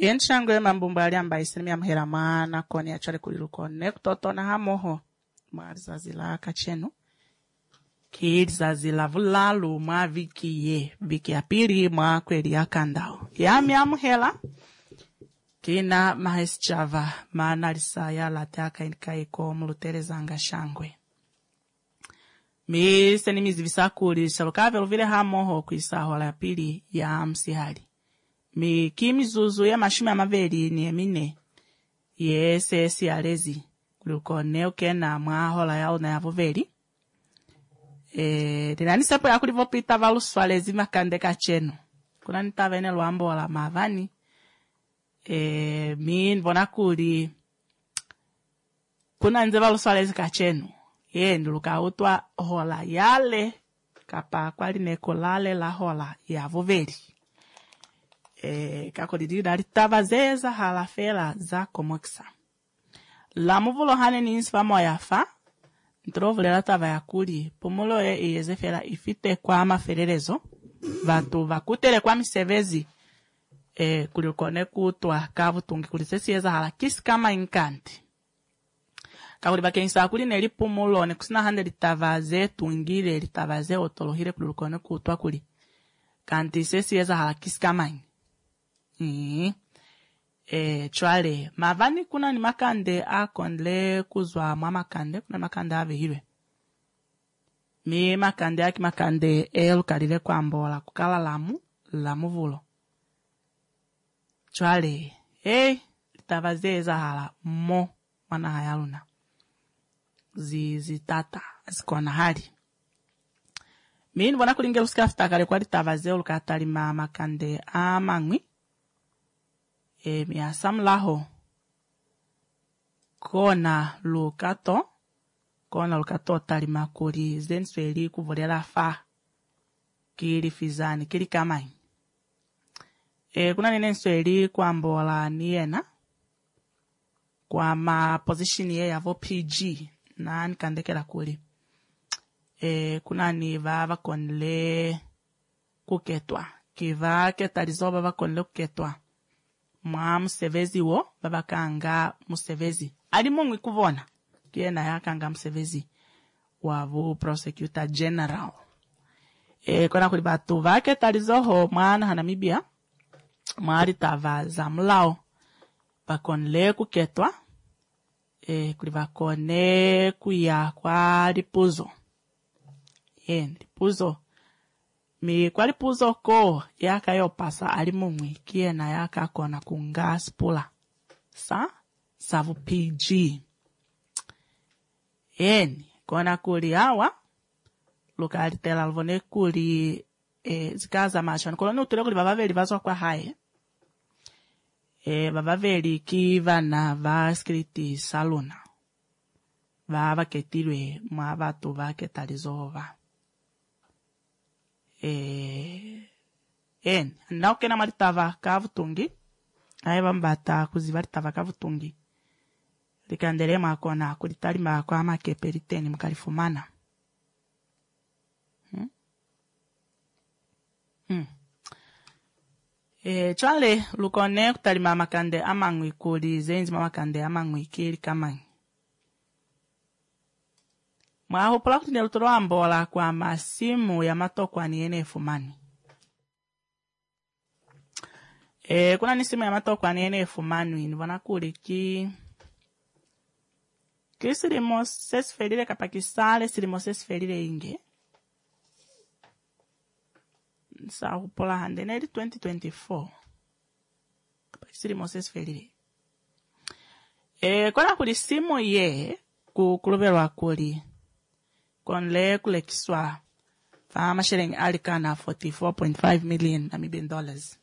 Yenshangwe mambumba aliamba isini ya mheramana koni achale kulilukone kutotona hamoho mwazazila kachenu kizazila vulalu mwa viki ya pili mwa kweli ya kandao yami ya mhela kina maheschava maanalisa ya lataka inkaiko mluterezanga shangwe mi senimizi visakuli shalukave luvile hamoho kuisaho la pili ya msihali mi kimizuzu ya mashumi ya maveli ni emine yesesi ya lezi kulukone ukena mwahola yao na yavoveli dinani sepo ya kulivopita valu swalezi makande kachenu kuna nitavene luambo wala mavani mi nvona kuli kuna nze valu swalezi kachenu nduluka utwa hola yale kapa kwali neko lale la hola yavoveli kako didida litava zeza halafela za komoksa la muvulo hane ni insfa moya fa ntrovulela tava yakuli pumulo yezefela ifite kwa mafererezo vatu vakutele kwa misevezi kulikone kutwa kavutungi kulisesi yeza hala kisi kama inkanti kakuli bakenisa kuli neli pumulo ne kusina hande litavaze tungile litavaze otolohile kulikone kutwa kuli kanti sesi yeza hala kisi kama chwale mavani kuna ni makande akondle kuzwa mwa makande kuna makande avehilwe mi makande aki makande elukalile kwa mbola kukala lamu vulo chwale litavaze hala mo mana hayaluna zitata zikona hali mi nibona kulinge lusikafita kale kwa litavaze ulukatali makande amangwi miasamlaho kona lukato talima kuli zensweli kuvolela fa kili fizani kili kamai kuna nene nsweli kwa mbola niena kwa ma position ye yavo PG na nikandekela kuli kuna ni vava konle kuketwa kiva ketalizoba vakonle kuketwa mwa musevezi wo babakanga musevezi ali mungwi kuvona kiena yakanga musevezi wavu prosecutor general kona kuli batu vake talizoho mwana hanamibia mwali tava za mlao bakonle kuketwa kuli bakone kuya kwa lipuzo lipuzo mi kwa lipuzo ko yaka yopasa ali mungwi kiena yaka kona kunga spula savu PG kona kuli hawa lukali tela alvone kuli zikaza machano kono utule kuli babaveli vazo kwa hae babaveli kivana vaskriti saluna vava ketilwe mwa batu vaketalizova na ukena malitava kavutungi aiva mbata kuziva litava kavutungi likandele makona kulitali makwa makeperiteni mkalifumana chwale lukone kutalima makande amangwi kuli zenzi makande amangwi kili kamangi mwahupula kuti nelutolo ambola kwa masimu ya matokwa ni ene fumani kuna ni simu ya matokwa ni ene fumani nivona kuli ki silimo sesifelile kapakisale silimo sesifelile inge sahupula hande neli 2024 kapakisile sesifelile kuna kuli simu ye kukuluberwa kuli konle kulekiswa fama shilling alikana 44.5 million Namibian dollars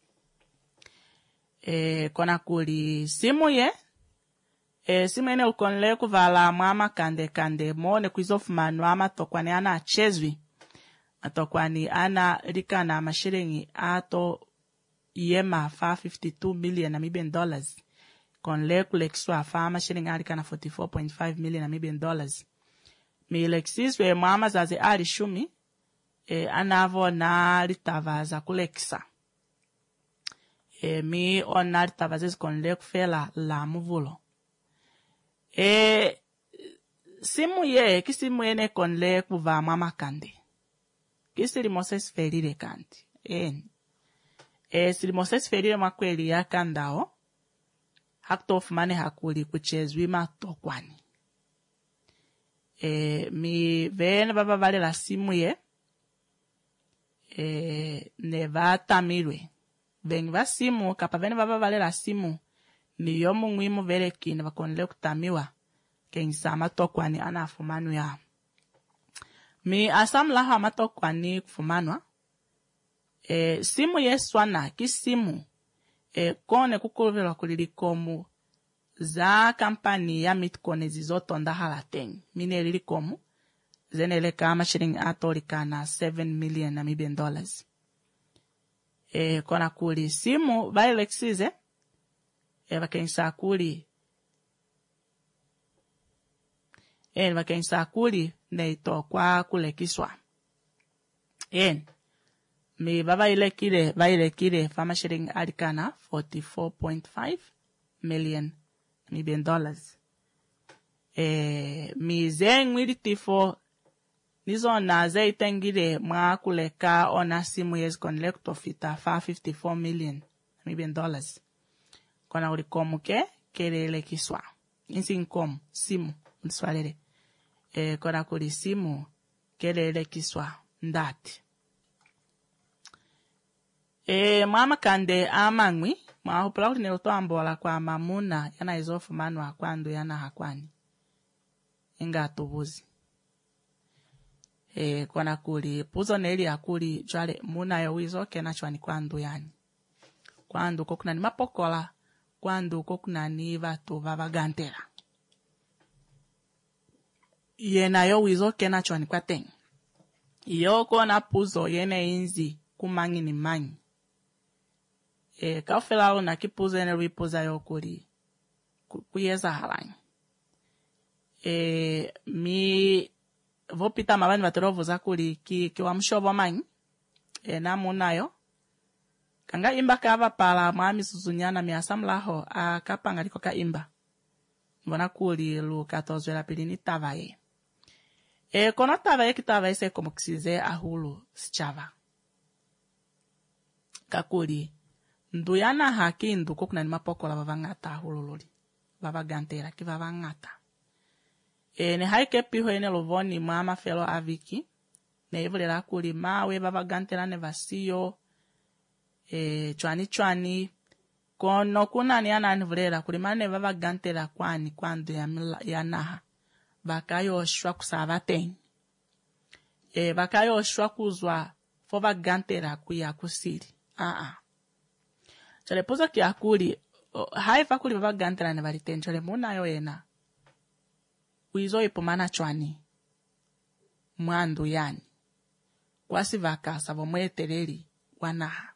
kona kuli simu ye simu ene ukonle kuvala mama kande mone kuizofumanu ama tokwane ana achezwi atokwani ana likana mashilingi ato yema fa 52 million Namibian dollars konle kulekiswa fama shilling alikana 44.5 million Namibian dollars milexiswe mama zaze ali shumi anavo na litavaza kulekisa mi onar tavazes con le kufela la muvulo. Simu ye, kisimu yene con le kuva mama kande. Kisiri moses ferire kanti. Siri moses ferire makweli ya kandao. Haktof mane hakuli kuchezwi matokwani. Mi vene baba vale la simu ye. Ne va tamirwe. Vengi va simu, kapa vene baba vale la simu. Ni yomu ngwimu vele kine vakonele kutamiwa. Kengsama tokwani anafumanu ya. Mi asam laha matokwani kufumanwa. Simu yeswana ki simu. Kone kukuluvela kulilikomu za kampani ya mitkone zizotonda halateng. Mine lilikomu. Zenele kama shilingi atolika na $7 million Namibian dollars. Kona kuli simu vailexize. Vakensa kuli. Vakensa kuli neito kwa kulekiswa. Mi baba ilekile fama shilingi alikana 44.5 million Namibian dollars. Mi zengwili tifo nizo na ze itengile mwa kuleka ona simu yezi konlekto fita fa 54 million Namibian dollars. Kona ulikomu kelele kiswa. Insi inkomu, simu, mswalele. Kona kuli simu kelele kiswa ndati. Mama kande amangwi, hupula kuti neluto ambola kwa mamuna yana izofu manu hakwandu yana hakwani. Inga atubuzi. Kona kuli, puzo neli hakuli jwale muna yo wizo kena chwani kwandu yani. Kwandu kokuna ni mapokola, kwandu kokuna ni vatu vavagantela. Yena yo wizo kena chwani kwa teng. Iyo kona puzo yene inzi kumangi ni mangi. Kaufela una kipuzo yene ruipuza yo kuli kuyeza halanyi. Mi vopita mabani vaturovu za kuli kiwa mshobo mangi. Na munayo. Kanga imba kava pala mwami suzunyana miasamlaho kapanga liko ka imba. Mbona kuli lu katozwela pilini tavaye. Kono tavaye kitavaye se komo kisize ahulu sichava. Kakuli. Nduyana haki nduko kuna ni mapokola vavangata ahulu luli. Vavagantera ki vavangata. Ne haike piho ene lovoni mama felo aviki. Ne ivulela kuli mawe vavagantera ne vasiyo. Chwani. Kono kuna ni ana anivulela kuli mane vavagantera kwani kwandu ya naha. Bakayo shwa kusava teng. Bakayo shwa kuzwa fo vagantera kuya kusiri. Chale puzo ki akuli. Haifa kuli vavagantera ne valiten. Chale muna yo ena. Uizo ipumana chwani. Mwandu yani. Kwasi vakasa vomwe tereri wanaha.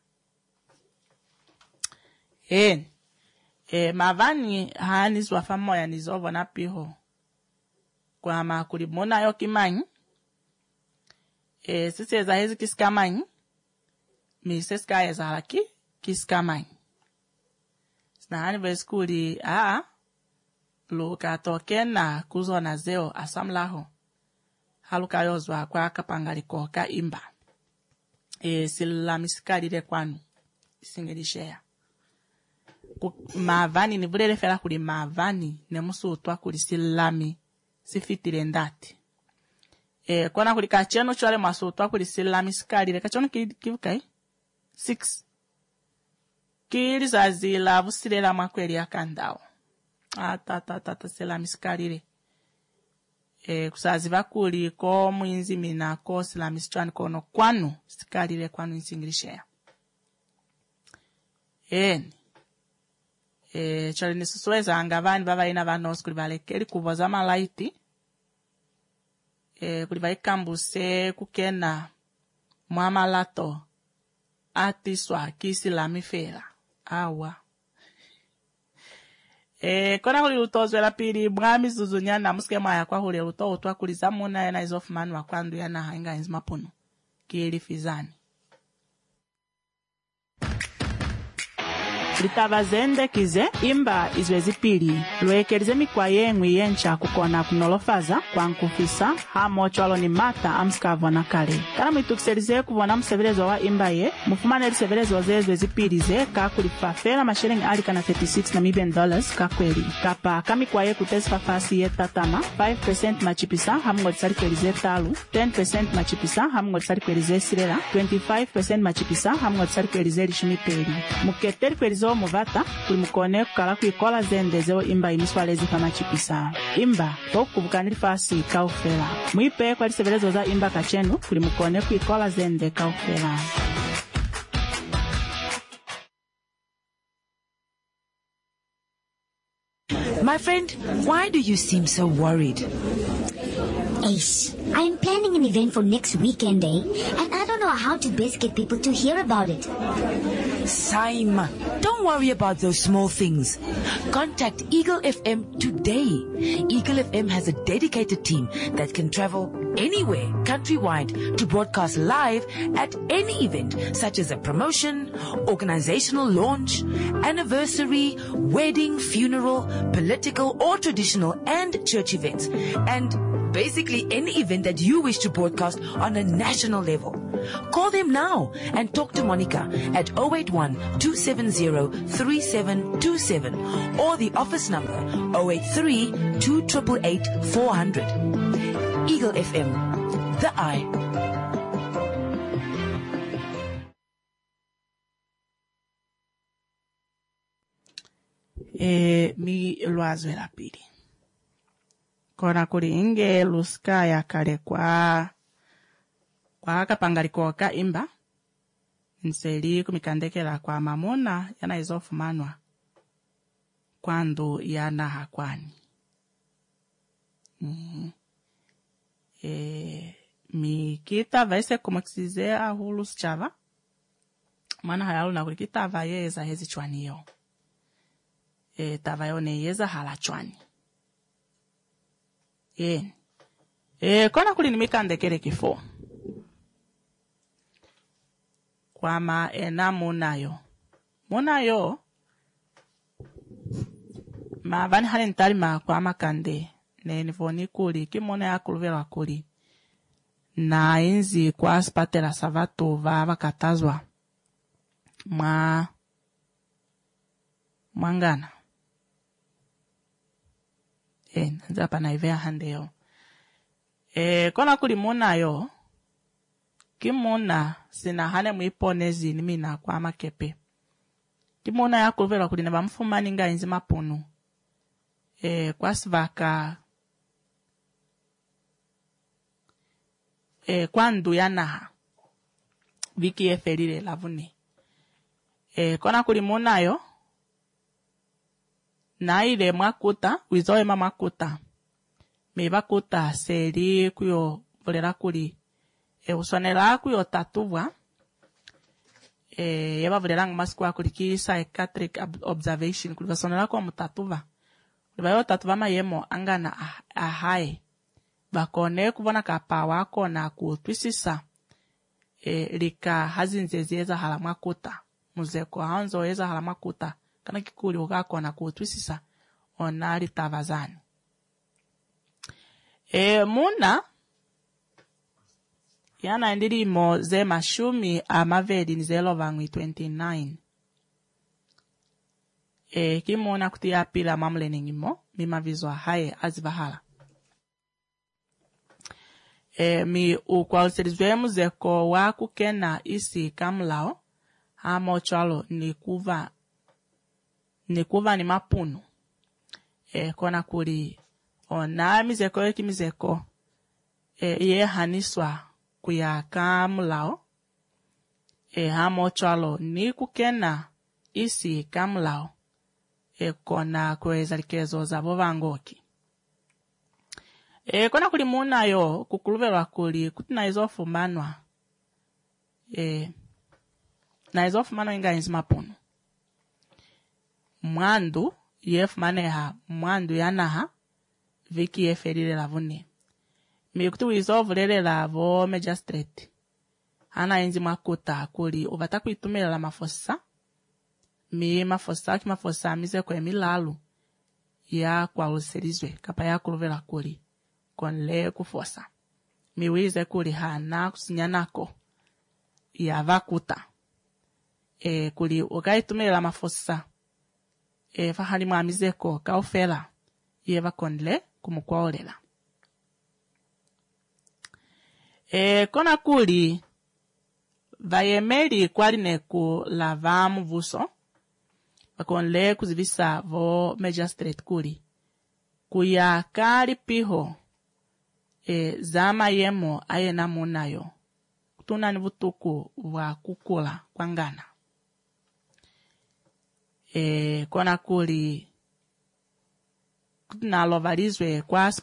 Mavani haanizwa famoya nizovo na piho. Kwa makuli muna yo kimanyi. Sisi eza hezi kiskamanyi. Miseska eza halaki kiskamanyi. Snahani veskuli luka toke na kuzo na zeo asamlaho. Haluka yozwa kwa kapangaliko ka imba. Sila misikalile kwanu. Isingelishea. Mavani ni vule fela kuli mavani ne musu utwa kuli silami sifitile ndati. Kona kuli kacheno chwale masu utwa kuli silami sikalile kachono kivukai 6 kili zazila vusilela makweli ya kandao silami sikalile kusaziva kuli ko mwinzi mina ko silami sichwani kono kwanu sikalile kwanu insingilishea. Chali nisusuweza angavani baba ina vanos kuli valekeli kuvoza malaiti. Kuli vaikambuse kukena mwama lato atiswa kisi lamifera. Awa. Kona kuli utozwe la pili mwami zuzunyana muske maya kwa huli uto utwa kuli zamuna yana izofu manu wa kwandu yana hainga inzimapuno. Kieli fizani. litava zende kize imba izwezi pili lwekelize mikwa yengwi yencha kukona kunolofaza kwa nkufisa hamocho alo ni mata amsikavona kale kana mwitukiselize kuvona musevelezo wa imba ye mufumane lisevelezo zezwezi pili ze kakulifafela mashilingi ali kana $36 Namibian kakweli kapa kamikwa ye kutesifa fasi ye tatama 5% machipisa hamungo lisalikwelize talu 10% machipisa hamungo lisalikwelize silela 25% machipisa hamungo lisalikwelize lishumipeli muketeli kwelizo muvata kuli mukone kukala kuikola zendezeo imba imiswalezi pa machipisa imba tokubukanili fasi kaufela mwipe kwa lisevelezo za imba kachenu kuli mukone kuikola zende kaufela. My friend, why do you seem so worried? Ace, I'm planning an event for next weekend, and I don't know how to best get people to hear about it. Same. Don't worry about those small things. Contact Eagle FM today. Eagle FM has a dedicated team that can travel anywhere countrywide to broadcast live at any event, such as a promotion, organizational launch, anniversary, wedding, funeral, political or traditional and church events, and basically any event that you wish to broadcast on a national level. Call them now and talk to Monica at 081-270-3727 or the office number 083-288-400. Eagle FM, the eye. Mi lwazwe la pili. Kona kuli inge luska ya kale kwa kapangaliko ka imba nseli kumikandekela kwa mamona yana izofumanwa kwandu yana hakwani. Mikita vaise kumaksize ahulu schava mana hayalu na kulikita vayeza hezi chwaniyo. Tavayo ne yeza hala chwani. Kona kuli nimikandekele kifo. Kwama munayo. Munayo vani hali ntalima kwama kande. Nivoni kuli kimone ya kuluvelwa kuli. Na inzi kwa aspatela savatu vakatazwa. Mwangana. Nzapa na ivea handeo. Kona kuli munayo. Kimona sina hane mwiponezi nimina kwa makepe. Kimona ya kuluvelwa kuli neba mfumani nga inzi mapunu. Kwa svaka kwandu yanaha viki eferile lavuni. Kona kuli munayo na ile mwakuta wizoe mwakuta mibakuta seri kuyo volera kuli usonela kuyo tatuvwa yeba volera ngmaskwa kuli ki psychiatric observation kuli vasonela kwa mutatuva kuli bayo tatuva mayemo angana ahae bakone kubona kapa wako na kutwisisa lika hazinzezeza hala mwakuta muzeko hanzo eza hala mwakuta kana kikuli ukako na kutwisisa ona litavazani. Muna yana ndilimo ze mashumi amavedi nizelo vangwi 29. Kimona kutia pila mamlene ngimo mimavizwa hae azivahala. Mi ukwausirizwe muzeko waku kena isi kamlao hamo chalo nikuva ni mapunu. Kona kuli ona mizeko eki mizeko ye haniswa kuya kamlao hamo chalo ni kukena isi kamlao kona kwezalikezo zabo vangoki. Kona kuli munayo kukuluvelwa kuli kutina izofumanwa na izofumanwa inga inzi mapunu. Mwandu yefumaneha mwandu yanaha viki yeferile lavuni. Mikutu wizovulele lavo magistrate. Hana inzi mwakuta kuli uvata kuitumila la mafosa mi mafosa mizeko emilalu ya kwa userizwe kapa ya kuluvela kuli konle kufosa miwize kuli hana kusinyanako ya vakuta kuli ukaitumela mafosa fahali mwamizeko kaufela yeva konle kumukwaolela kona kuli vayemeli kwali neku lava muvuso vakonle kuzivisa vo magistrate kuli kuya kali piho zama yemo ayena munayo kutuna ni vutuku wa kukula kwa ngana kona kuli kunalovalizwe kwa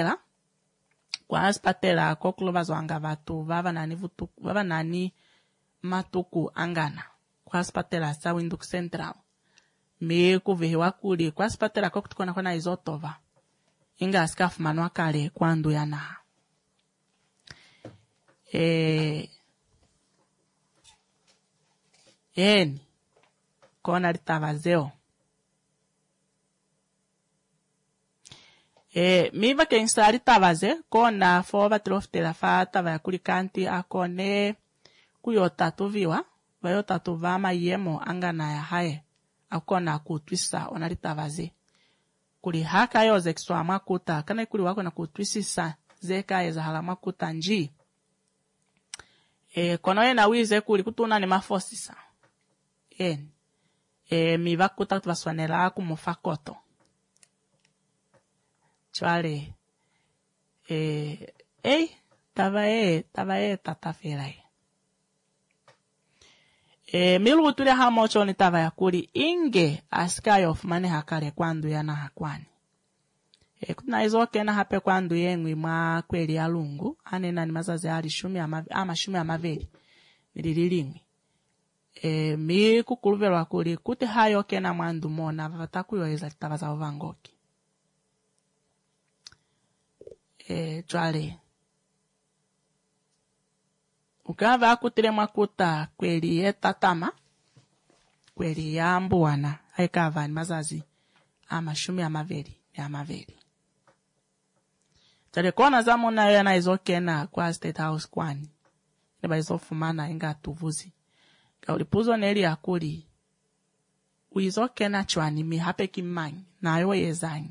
spatela kokulovazwanga vatu vava nani matuku angana kwa spatela sa Windhoek Central mi kuvihiwa kuli kwa spatela kokutukona kona izotova inga asikafumanwa kale kwandu yana eni kona litavazeo miva kensa litavaze kona fo vatilofutela fa tava ya kuli kanti akone kuyotatu viwa vayotatu vama yemo angana ya haye akona kutwisa ona litavaze kuli haka yoze kiswa makuta kana kuli wako na kutwisisa zeka eza hala makuta nji kono yena wize kuli kutuna ni mafosisa miva kuta tuvaswanela kumufakoto chwale tava tatafela milutule hamocho ni tava ya kuli inge asikayo fumane hakale kwandu yana hakwani kuna izo kena hape kwandu yengwi mwa kweli ya lungu anena ni mazazi hali shumi amaveli milililingwi mi kukuluvelwa kuli kuti hayo kena mwandu mona vatakuyoeza tava za uvangoki chwale ukava akutile mwakuta kweli yetatama kweli ya mbuwana haikava ni mazazi amashumi amaveli chale kona zamona yana izokena kwa State House kwani neba izofumana inga tuvuzi kaulipuzo neli akuli uizokena chwani mi hape kimanyi na yo yezanyi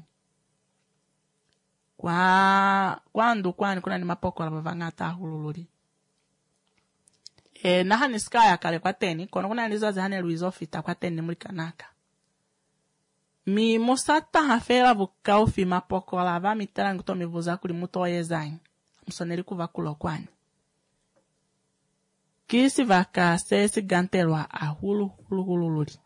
kwandu kwani kuna ni mapoko la bavangata hulululi naha niskaya kale kwa teni kono kuna nizazi hane luizofita kwa teni mulikanaka mi musata hafela vukaufi mapoko la va mitera nguto mivuza kuli muto yezanyi msoneli kuva kulo kwani kisi vaka sesi gantelwa hulululi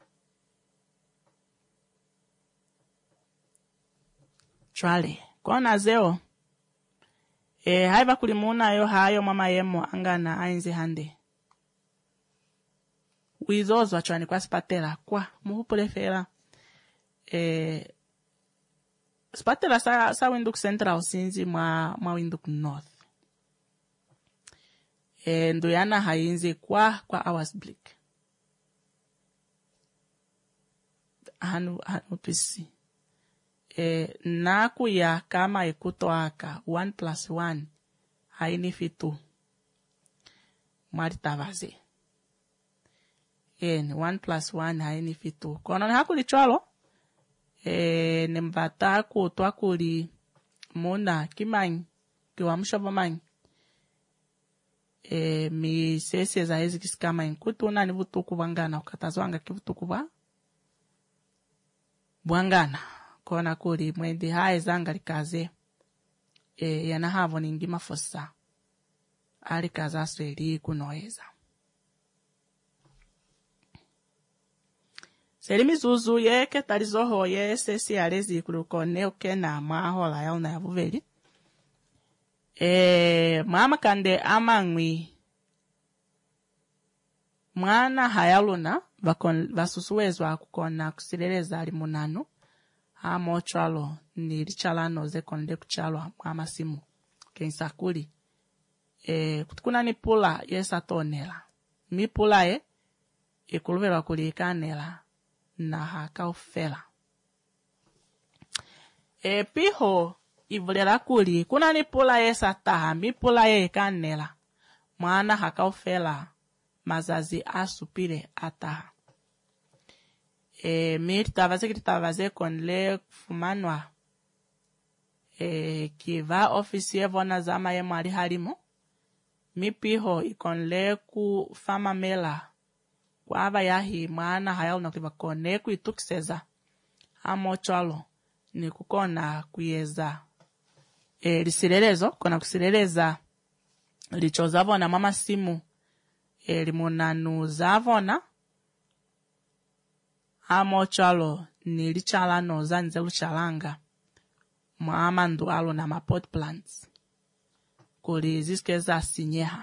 chwale kona zeo haiva kulimuna yo hayo mama yemo angana ainzi hande wizozwa chwani kwa spatela kwa muhupulefela spatela sa Windhoek Central sinzi mwa Windhoek North nduyana hainzi kwa hours blick hanu twisi naku ya kama ikutoaka 1+1 haini fitu mwaritavaze 1+1 haini fitu kono ni hakuli chwalo nembata kutwa kuli muna kimanyi kiwamshovo manyi mi sese za hezi kisikama inkutuna ni vutuku bwangana ukatazwanga kivutuku bwangana kona kuli mwendi hae zanga likaze yana havo ningi mafosa alikaza sweli kunoeza selimi zuzu yeke talizoho ye sesi alezi kulukone ukena mahola ya una ya vuveli mama kande amangwi mwana hayaluna vasusuwezwa kukona kusileleza alimunanu hamo chalo ni richalano ze konde kuchalwa mama simu kensakuli kutukuna ni pula yesa tonela mi pula ikuluvelwa kulikanela na hakaufela. Piho ivulera kuli kuna ni pula ye sataha mi pula ye kanela mwana hakaufela mazazi asupire ataha. Mi tavaze konle fumanwa kiva ofisi evona zama ye mwari halimo mi piho ikonle ku fama mela kwa ava yahi mwana hayal nakuliva kone kuitukiseza amo chalo ni kukona kuyeza lisirelezo kona kusireleza licho zavona mama simu limunanu zavona amo chalo ni lichala no zanze luchalanga mama ndualo na mapot plants kuli ziskeza sinyeha.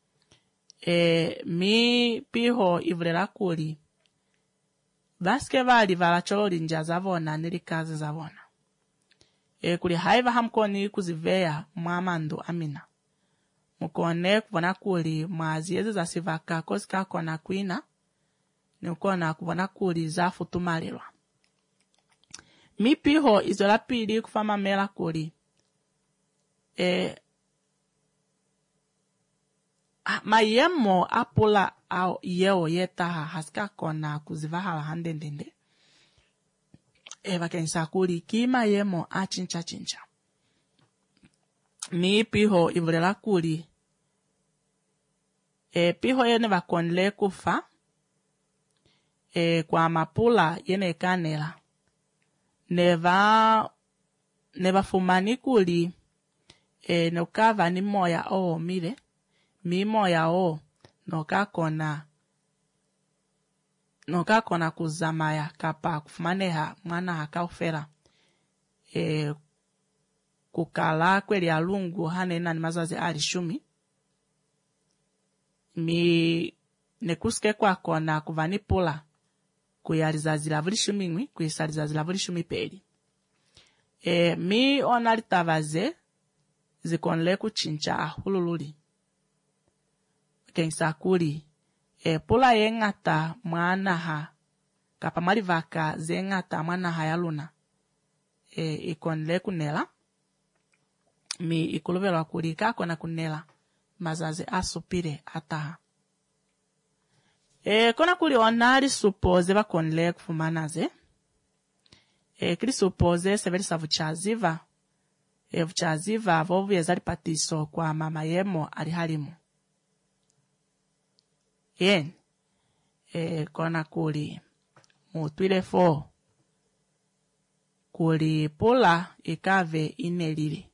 Mi piho ivulera kuli vaske vali valacholo linja zavona nili kazi zavona. Kuli haiva hamkoni kuziveya mwamandu amina. Mukone kubona kuli mwaziyezi za sivaka kosika kona kuina. Nukona kubona kuli za futumalilwa. Mi piho izola pili kufama mela kuli. Mayemo apula au yeo yetaha haska kona kuzivahala handendende. Vakensa kuli kima yemo chincha. Mi piho ivulera kuli. Piho yene vakonle kufa. Kwa mapula yene kanela. Neva fumani kuli. Nukava ni moya o mire. Mi moya o noka kona kuzamaya kapa kufumaneha mwana hakaufera kukala kweli alungu hanena ni mazazi alishumi mi nekuske kwa kona kuvanipula kuyalizazila vulishumi ngwi kuyisalizazila vulishumi peli mi onalitavaze zikonle kuchincha hulululi kensa kuli pula yengata mwanaha kapa malivaka zengata mwanaha ya luna ikonle kunela mi ikuluvelwa kuli kakona kunela mazazi asupire ataha. Kona kuli onali suppose bakonle kufumanaze kili suppose severisa vuchaziva vuchaziva vovu yezali patiso kwa mama yemo alihalimu. Yen kona kuli mutwile fo kuli pula ikave inelili.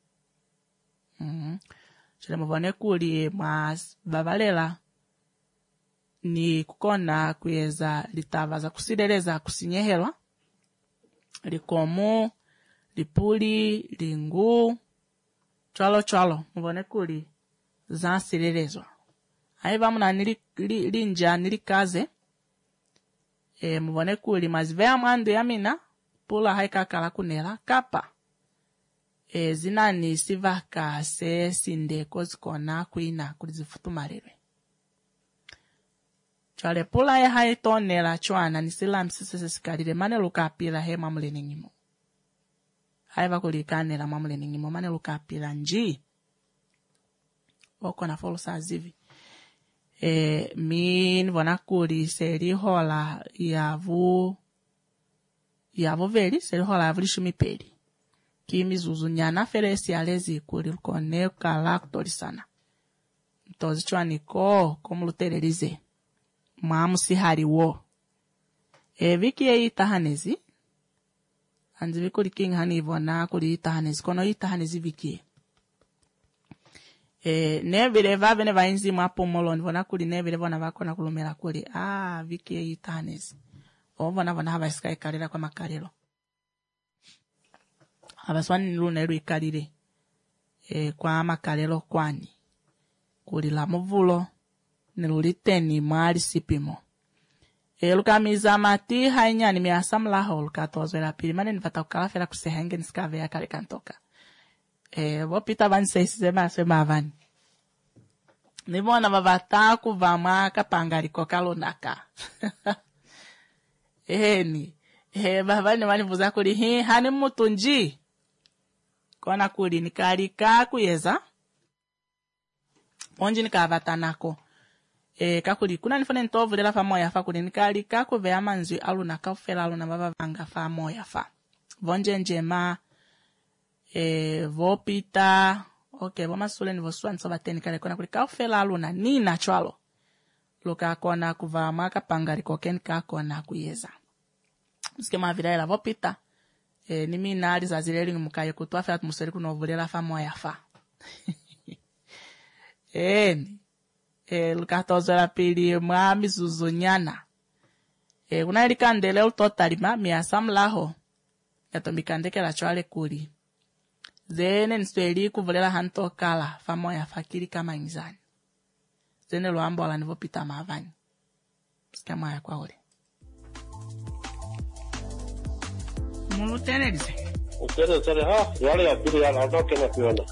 Chile muvone kuli mas babalela ni kukona kuyeza litavaza kusideleza kusinyehelwa likomu lipuli lingu chwalo muvone kuli zansilelezwa. Aiva muna linja nilikaze. Muvone kuli mazivea mwandu ya mina. Pula haika kala kunela kapa. Zinani sivaka se sinde kozikona kuina kulizifutumalilwe. Chwale pula ya haitonela chwana nisila msisese sikalile mane lukapila he mamule ningimo. Aiva kulikanela mamule ningimo mane lukapila nji. Wako na folo saa zivi. Mi nivona kuli seri hola yavu veli seri hola yavu lishumi peli kimi zuzu nyana feresi alezi kuli kone kala kutolisana mtozi chwa niko komulutelelize maamu sihari wo viki ye itahanezi anzi vikuli king hani ivona kuli itahanezi kono itahanezi viki nevile vavene vainzi mwapo molo nivona kuli nevile vona vakona kulumela kuli viki ye itahanezi ovona vona hava isika ikalila kwa makalilo havaswani niluna ilu ikalile kwa makalilo kwani kuli la muvulo niluliteni mwali sipimo lukamiza mati hainyani miasamlaho lukatozwela pili mane nivata kukalafela kusehenge nisikave ya kale kantoka vopita vanseisizema asema avani nivona vavata kuvama kapangaliko kalonaka Eni. Bavani manivuza kuli hii hani mutunji. Kona kuli nikalika kuyeza. Onji nikavatanako. Kakuli kuna nifone ntovulela fa moya fa kuli nikalika kuvea manzui aluna kaufela aluna baba vanga fa moya fa. Vonje njema. Vopita. Okay, voma sule ni vosuwa nso bateni kare kona kuli kaufela aluna ni nachwalo. Luka kona kuva maka pangari koken ka kona kuyeza. Skema viraela vopita. Nimi nari za zileli mukaye kutua fa atmuseri kunovulela fa moya fa. Luka tozora pili mwami zuzonyana. Kuna ilikandele utotalima miasamlaho. Yatombikandeke la chwale kuli. Zene nisweli kuvulela hanto kala fa moya fa kili kama ingizani. Zene luambo ala nivopita mavani. Skema ya kwa ule. Mulutenelize. Utere ha, yale ya pili yana atoke na kuona.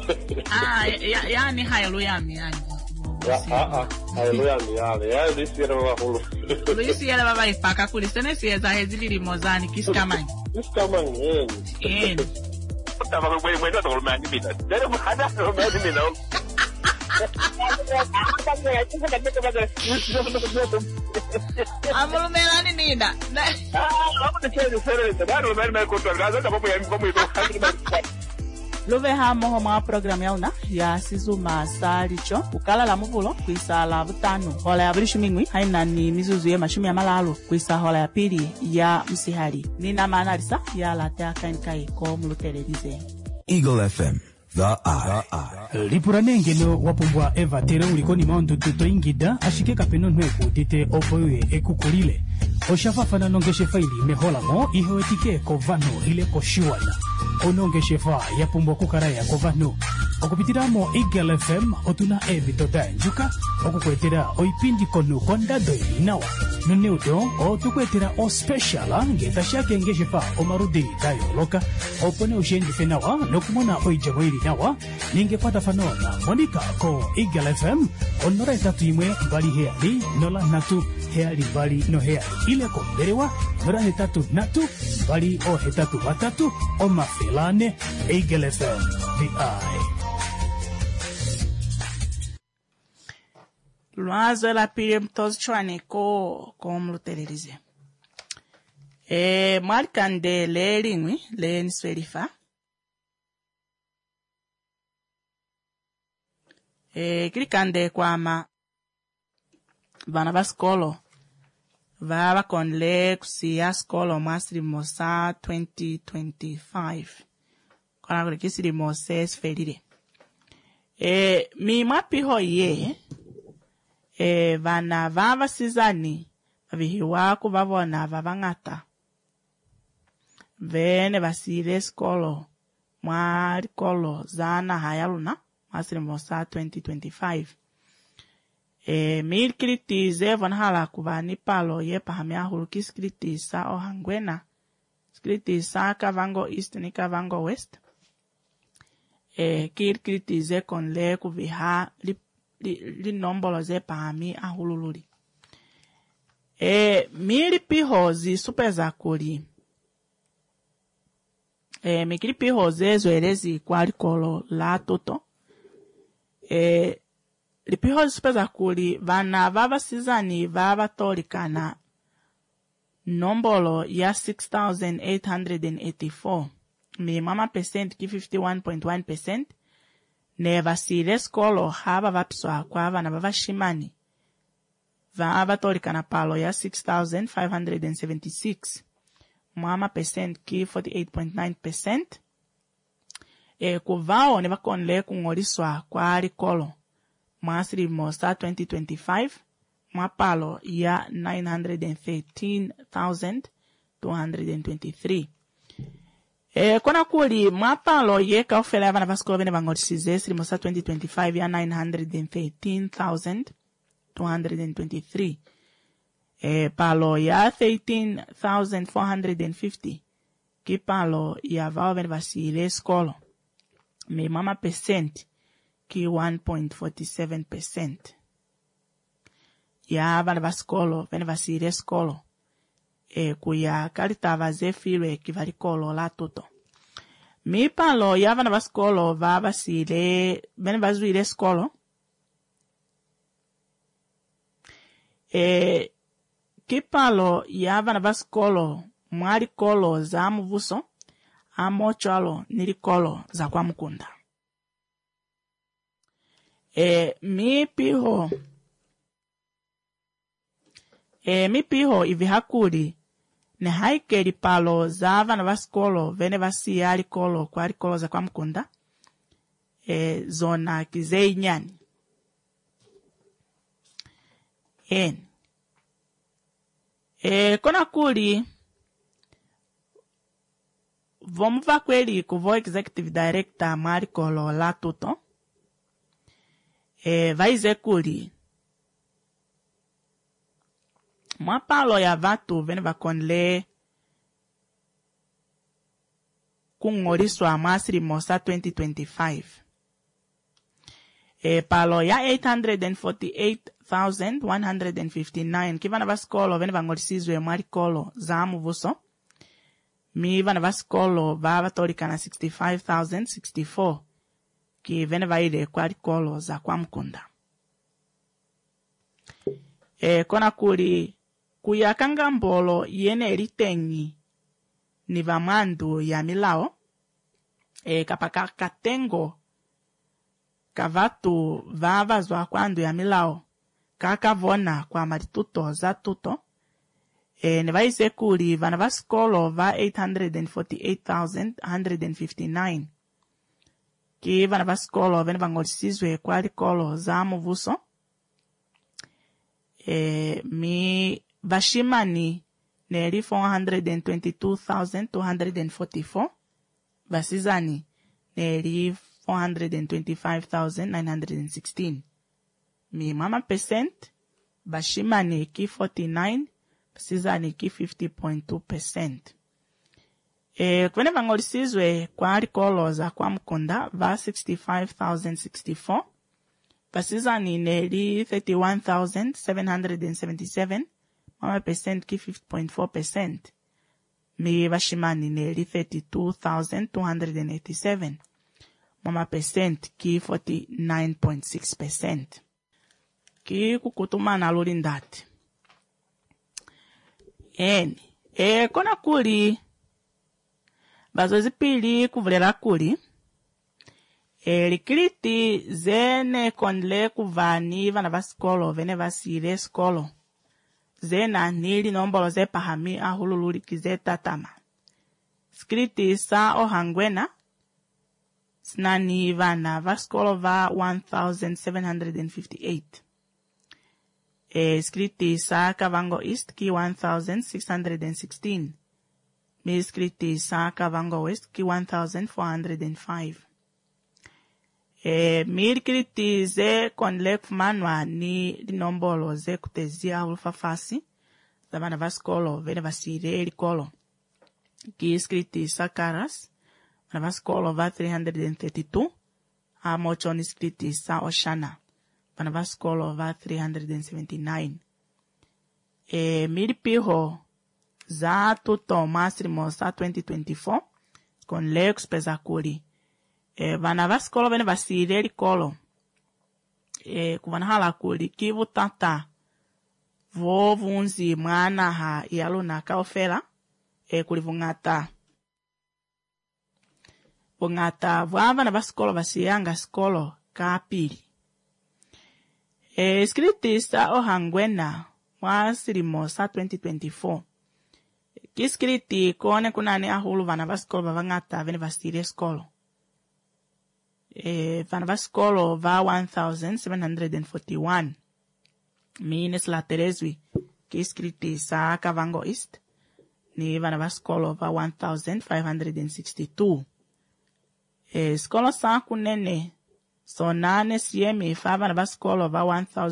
Yani haleluya yani. Haleluya yale. Ya Luis yale baba hulu. Luis yale baba ipaka kulistene sieza hezili limozani kiskamani. Kiskamani Tama mwenda tolmani mina. Dere mhada tolmani mina. Amulumelani nina. Love hamo homa program yauna ya sizuma salicho ukala la muvulo kuisa la butano hola ya bulishu mingwi haina ni mizuzu ya mashumi ya malalo kuisa hola ya pili ya msihari nina maanarisa ya latea kainkai ko mulutelelize Eagle FM The Eye. Lipuranengeno wapumbwa Eva tere ulikoni maundu tuto ingida ashike kapeno nweku tite opoye ekukulile oshafafana nongeshe faili mehola mo ihoetike kovano ile koshiwana onongeshe fa yapumbwa kukaraya kovano okupitiramo Eagle FM otuna evitoda njuka okukwetera oipindi konu kondado inawa nuneudo otukwetera o special ngeta shake ngeshe fa omarudi dayo loka opone ushendi fenawa nokumona oijabo ili nawa ningepata fanona monika ko Eagle FM onora etatu imwe bali heali nola natu heali bali no heali ile konderewa nora hetatu natu bali o hetatu batatu o mafelane Eagle FM The Eye. Luazo la pili mtozi chwane ko mlutelelize. Marikande le lingwi le niswelifa. Klikande kwa ma vana va skolo va con le kusiya skolo masri mosa 2025 kona kule kisiri moses felire mi mapiho ye vana vava sizani vavihiwa kuvavona vavangata vene vasile skolo mwari kolo zana hayaluna masri mosa 2025 mil kritize von hala kuvani palo ye pahamia hulu kis kritisa o hangwena kritisa kavango east ni kavango west kir kritize kon le kuviha li nombolo ze pahami ahulululi mil pihozi supeza kuli mikili pihoze zoelezi kwa likolo la toto lipiho zipeza kuli vana vava sizani vava tolikana nombolo ya 6,884 mi mama percent ki 51.1% ne vasile skolo hava vapiswa kwa vana vava shimani vava tolikana palo ya 6,576 mama percent ki 48.9% kuvao ne vakonle kungoliswa kwa likolo Masri Mosa 2025 mapalo ya 913,223. Kona kuli mapalo ye kaufela vana vaskolo vene vangolisize Sri Mosa 2025 ya 913,223. Palo ya 13,450. Kipalo ya vao vene vasile skolo. Mi mama percent. Ki 1.47%. Ya vana vaskolo, vene vasile skolo. kuya kalitava zefilwe kivalikolo la tuto. Mipalo ya vana vaskolo va vasile bene vazuile skolo. Kipalo ya vana vaskolo mwali kolo za muvuso amochalo nilikolo za kwa mkunda. Mipiho ivihakuli ne haikeli palo za vana vaskolo vene vasiya likolo kwa likolo za kwa mkunda. Zona kizei nyani. Kona kuli vomuva kweli kuvo executive director marikolo la tuto. Vaize kuli mwapalo ya vatu vene vakonle kungoriswa masri mosa 2025. Palo ya 848,159 kivana vaskolo vene vangorisizwe marikolo za muvuso. Mi vana vaskolo vavatolika na 65,064 ki vene vaile kwa likolo za kwa mkunda. Kona kuli kuyakanga mbolo yene elitengi ni vamandu ya milao. Kapaka katengo kavatu vavazwa kwandu ya milao kakavona kwa marituto za tuto. Ne vaise kuli vana vaskolo va 848,159 ki vana vaskolo vene vangolisizwe kwa likolo za muvuso. Mi vashimani neli 422,244 vasizani neli 425,916. Mi mama percent vashimani ki 49 vasizani ki 50.2%. Kwene vangolisizwe kwa likolo za kwa mkunda va 65,064 vasizani neli 31,777 mama percent ki 50.4%. Mi vashimani neli 32,287 mama percent ki 49.6%. Ki kukutumana lulindati. Kona kuli bazozi pili kuvulera kuli likiliti zene konle kuvani vana vaskolo vene vasile skolo zena nili nombolo ze pahami ahulululi kize tatama. Skriti sa ohangwena snani vana vaskolo va 1,758. Skriti sa Kavango East ki 1,616. Mi skriti sa Kavango West ki 1,405. Mi skriti ze konle kumanwa ni nombolo ze kutezia ulfafasi za vana vaskolo vene vasire likolo. Ki skriti sa Karas vana vaskolo va 332. Amocho ni skriti sa Oshana vana vaskolo va 379. Milipiho za tuto masrimo sa 2024 con lex pesakuli. Vana vaskolo vene vasire likolo. Kuvana hala kuli kivu tata vovunzi mwana ha yaluna kaofela kulivungata. Vungata vana vaskolo vasiyanga skolo kapili. Skriti sa ohangwena mwasirimo sa 2024. Kiskriti kone kunani ahulu vana vaskolo vavangata vene vasire skolo. Vana vaskolo va 1,741. Mines la Terezwi. Kiskriti sa Kavango East. Ni vana vaskolo va 1,562. Skolo sa kunene. So nane siemi fa vana vaskolo va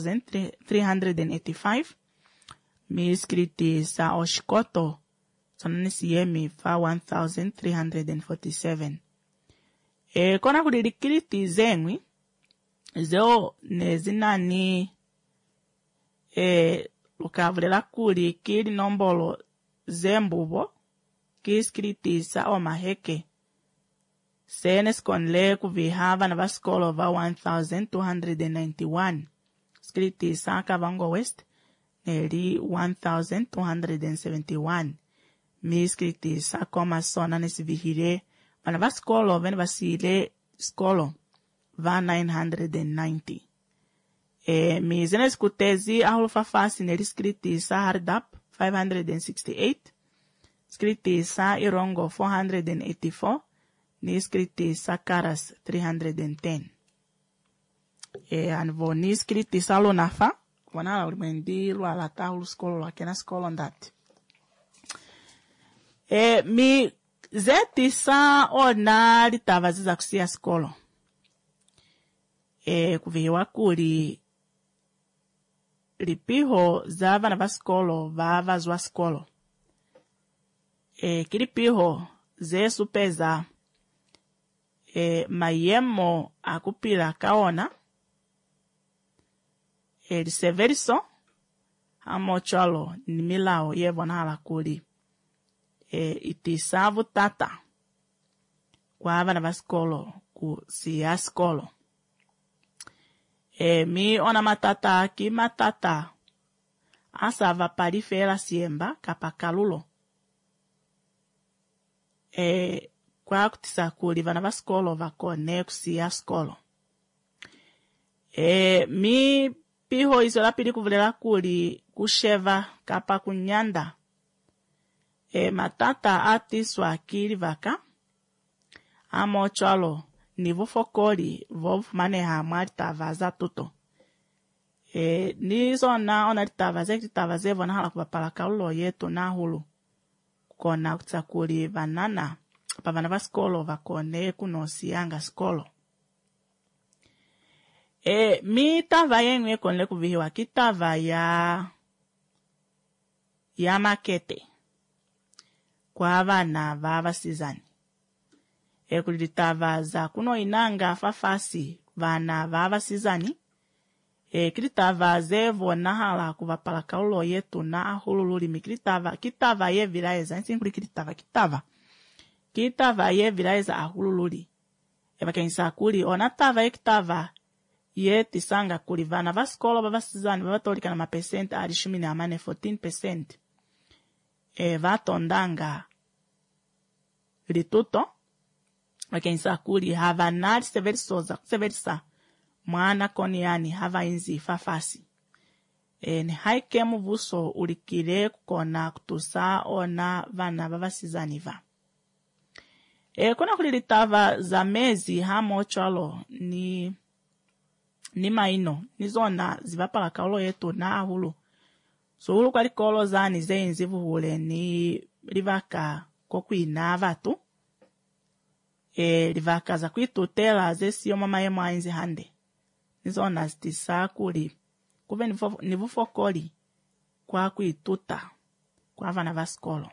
1,385. Mi skriti sa Oshkoto. So nane siemi fa 1,347. Kona kudirikiriti zengwi. Zeo nezinani. Lukavulela kuli kili nombolo zembubo kiskritisa o maheke senes konle kuvihava na vaskolo va 1291 skritisa Kavango West neri 1271 mi skritisa koma sona nesivihire vana vaskolo vene vasile skolo va 990 mi zene skutezi ahulufafasi neri skritisa Hardap 568 skritisa Irongo 484 ni skritisa Karas 310 anvo ni skritisa Lonafa wana ulimendi lwa tahulu skolo lakena skolo ndati mi zetisa ona litava ziza kusia skolo kuviwa kuli lipiho za vana va skolo va zwa skolo kilipiho zesu peza mayemo akupila kaona liseveriso amochalo ni milao yevona hala kuli itisavu tata kwa vana va skolo ku siya skolo mi ona matata ki matata asava parifera siemba kapakalulo kwa kutisa kuli vana va skolo vakone kusiya skolo mi piho izo la pili kuvulela kuli kusheva kapa kunyanda matata atiswa kili vaka amochalo nivu fokoli vovu maneha mwali tavaza tuto nizo na ona litavaze vona hala kupapala kaulo yetu na hulu kona kutisa kuli vanana pa vana va skolo vakone kunosianga skolo mi tava yenwe konle kuvihiwa kitava ya makete kwa vana va vasizani kulitava za kuno inanga fafasi vana va vasizani kilitava zevo na hala kuvapala kaulo yetu na ahulululi kitava ye vilaeza nsinkuli kitava ye vilaeza ahulululi vakenisa kuli ona tava kitava ye tisanga kuli vana va skolo va vasizani vavatolika na mapesente ali 14% vatondanga lituto vakenisa kuli havanali severisa mwana koniani havainzi fafasi ni haike muvuso ulikile kukona kutusa ona vana vavasizani va kuna kuli litava za mezi hamochalo ni maino nizona zivapala kaulo yetu na ahulu so hulu kwa likolo zani zeinzi vuhule ni livaka kokuina vatu livaka za kuitutela zesiyo mama yemo ainzi hande nizona zitisa kuli kuve nivufokoli kwa kuituta kwa vana va skolo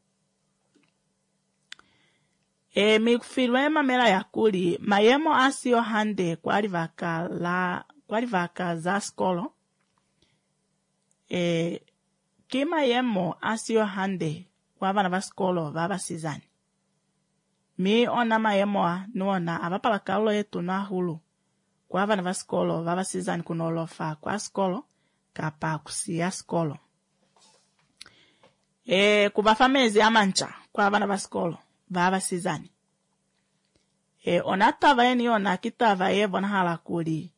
mikufilwe mamela ya kuli mayemo asiyo hande kwa livaka za skolo kima yemo asiyo hande kwa vana va skolo va vasizani mi ona mayemo nuona avapala kaulo yetu na hulu kwa vana va skolo va vasizani kunolofa kwa skolo kapa kusiya skolo kuvafa mezi amancha kwa vana va skolo va vasizani ona tava yeni ona kitava yevona hala kuli